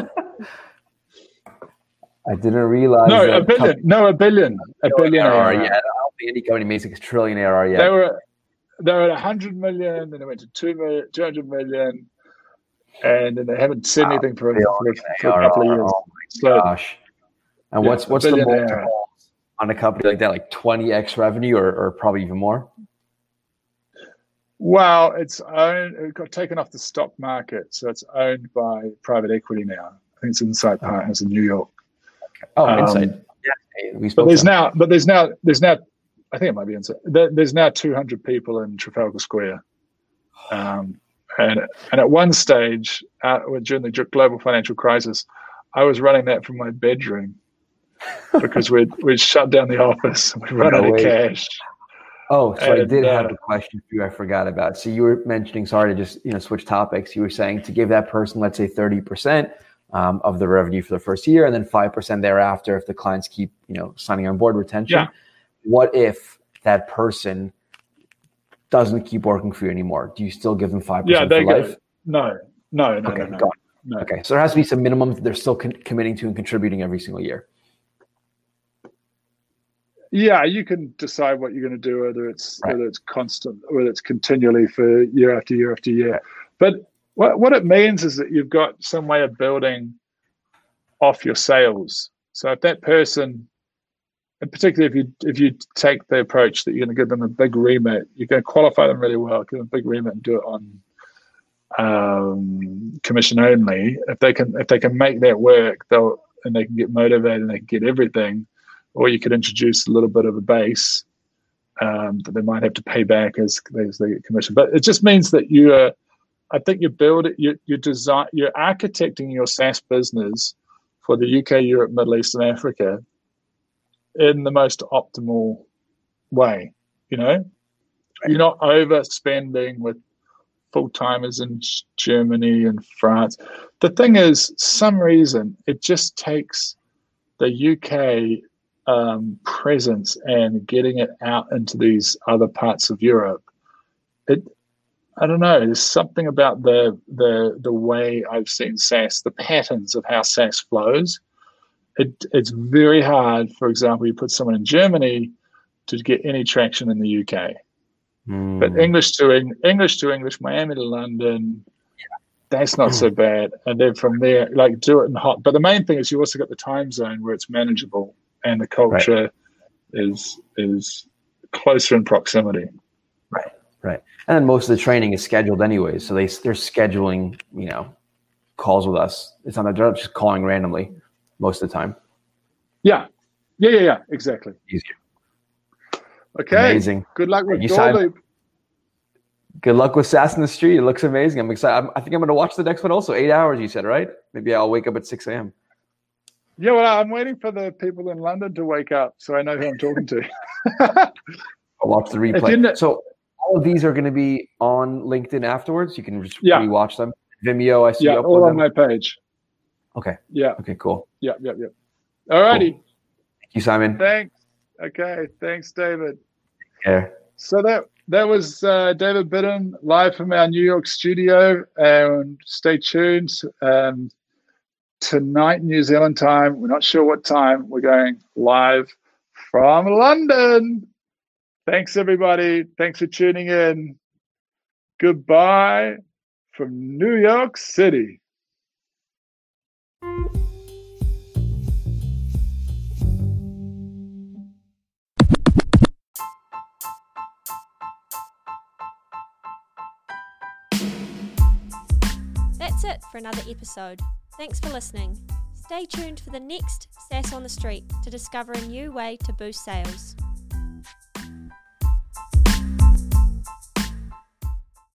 Speaker 3: I didn't realize.
Speaker 2: no,
Speaker 3: that
Speaker 2: a billion. No, a billion. A billion
Speaker 3: A R R.
Speaker 2: A R R.
Speaker 3: Yeah, I don't think any company makes a trillion A R R yet.
Speaker 2: They were they were at one hundred million, then they went to two million, two hundred million, and then they haven't said
Speaker 3: Wow.
Speaker 2: anything for,
Speaker 3: They
Speaker 2: for,
Speaker 3: are
Speaker 2: for a couple of years.
Speaker 3: Oh my
Speaker 2: So,
Speaker 3: gosh! And
Speaker 2: yeah,
Speaker 3: what's
Speaker 2: a
Speaker 3: what's the
Speaker 2: billion A R R.
Speaker 3: multiple on a company like that? Like twenty x revenue, or, or probably even more.
Speaker 2: Well, it's owned. It got taken off the stock market, so it's owned by private equity now. I think it's Insight Partners in New York.
Speaker 3: Oh,
Speaker 2: Um,
Speaker 3: Insight. Yeah, we
Speaker 2: But
Speaker 3: spoke.
Speaker 2: there's
Speaker 3: to them.
Speaker 2: now, but there's now, there's now, I think it might be Insight. There, there's now two hundred people in Trafalgar Square, um, and and at one stage, uh, during the global financial crisis, I was running that from my bedroom because we'd we'd shut down the office, we run
Speaker 3: No
Speaker 2: out of
Speaker 3: way.
Speaker 2: cash.
Speaker 3: Oh, so I
Speaker 2: And,
Speaker 3: did have
Speaker 2: uh,
Speaker 3: a question for you. I forgot about. So you were mentioning. Sorry to just you know switch topics. You were saying to give that person, let's say, thirty percent. Um, of the revenue for the first year, and then five percent thereafter if the clients keep, you know, signing on board, retention.
Speaker 2: Yeah.
Speaker 3: What if that person doesn't keep working for you anymore? Do you still give them five
Speaker 2: Yeah,
Speaker 3: percent
Speaker 2: they
Speaker 3: for
Speaker 2: go.
Speaker 3: life?
Speaker 2: No, no, no,
Speaker 3: Okay,
Speaker 2: no, no,
Speaker 3: got it.
Speaker 2: no.
Speaker 3: Okay, so there has to be some minimums that they're still con- committing to and contributing every single year.
Speaker 2: Yeah, you can decide what you're going to do, whether it's
Speaker 3: Right.
Speaker 2: whether it's constant, whether it's continually for year after year after year.
Speaker 3: Right.
Speaker 2: But what what it means is that you've got some way of building off your sales. So if that person and particularly if you if you take the approach that you're going to give them a big remit, you're going to qualify them really well, give them a big remit, and do it on um, commission only. If they can if they can make that work, they'll and they can get motivated and they can get everything. Or you could introduce a little bit of a base um, that they might have to pay back as, as they get commission. But it just means that you are, I think you build it, you you design, you're architecting your SaaS business for the U K, Europe, Middle East, and Africa in the most optimal way. You know, you're not overspending with full timers in Germany and France. The thing is, some reason it just takes the U K um, presence and getting it out into these other parts of Europe. It, I don't know. There's something about the the the way I've seen SaaS, the patterns of how SaaS flows. It it's very hard. For example, you put someone in Germany to get any traction in the U K. Mm. But English to English to English, Miami to London, that's not so bad. And then from there, like do it in hot. But the main thing is you also got the time zone where it's manageable and the culture right. is is closer in proximity.
Speaker 3: Right, right. And then most of the training is scheduled anyways, so they they're scheduling, you know, calls with us. It's not they're not just calling randomly most of the time.
Speaker 2: Yeah, yeah, yeah, yeah. Exactly.
Speaker 3: Easier.
Speaker 2: Okay.
Speaker 3: Amazing.
Speaker 2: Good luck with DoorLoop.
Speaker 3: Good luck with SaaS on the Street. It looks amazing. I'm excited. I'm, I think I'm going to watch the next one also. Eight hours, you said, right? Maybe I'll wake up at six a.m.
Speaker 2: Yeah, well, I'm waiting for the people in London to wake up so I know who I'm talking to.
Speaker 3: I'll watch the replay. So all of these are going to be on LinkedIn afterwards. You can just
Speaker 2: yeah.
Speaker 3: rewatch them. Vimeo, I see.
Speaker 2: Yeah,
Speaker 3: you
Speaker 2: all on
Speaker 3: them.
Speaker 2: my page.
Speaker 3: Okay.
Speaker 2: Yeah.
Speaker 3: Okay, cool.
Speaker 2: Yeah, yeah, yeah. All righty.
Speaker 3: Cool. Thank you, Simon.
Speaker 2: Thanks. Okay, thanks, David.
Speaker 3: Yeah.
Speaker 2: So that that was uh, David Bitton live from our New York studio. And stay tuned. Um, tonight, New Zealand time. We're not sure what time. We're going live from London. Thanks, everybody. Thanks for tuning in. Goodbye from New York City.
Speaker 1: That's it for another episode. Thanks for listening. Stay tuned for the next SaaS on the Street to discover a new way to boost sales.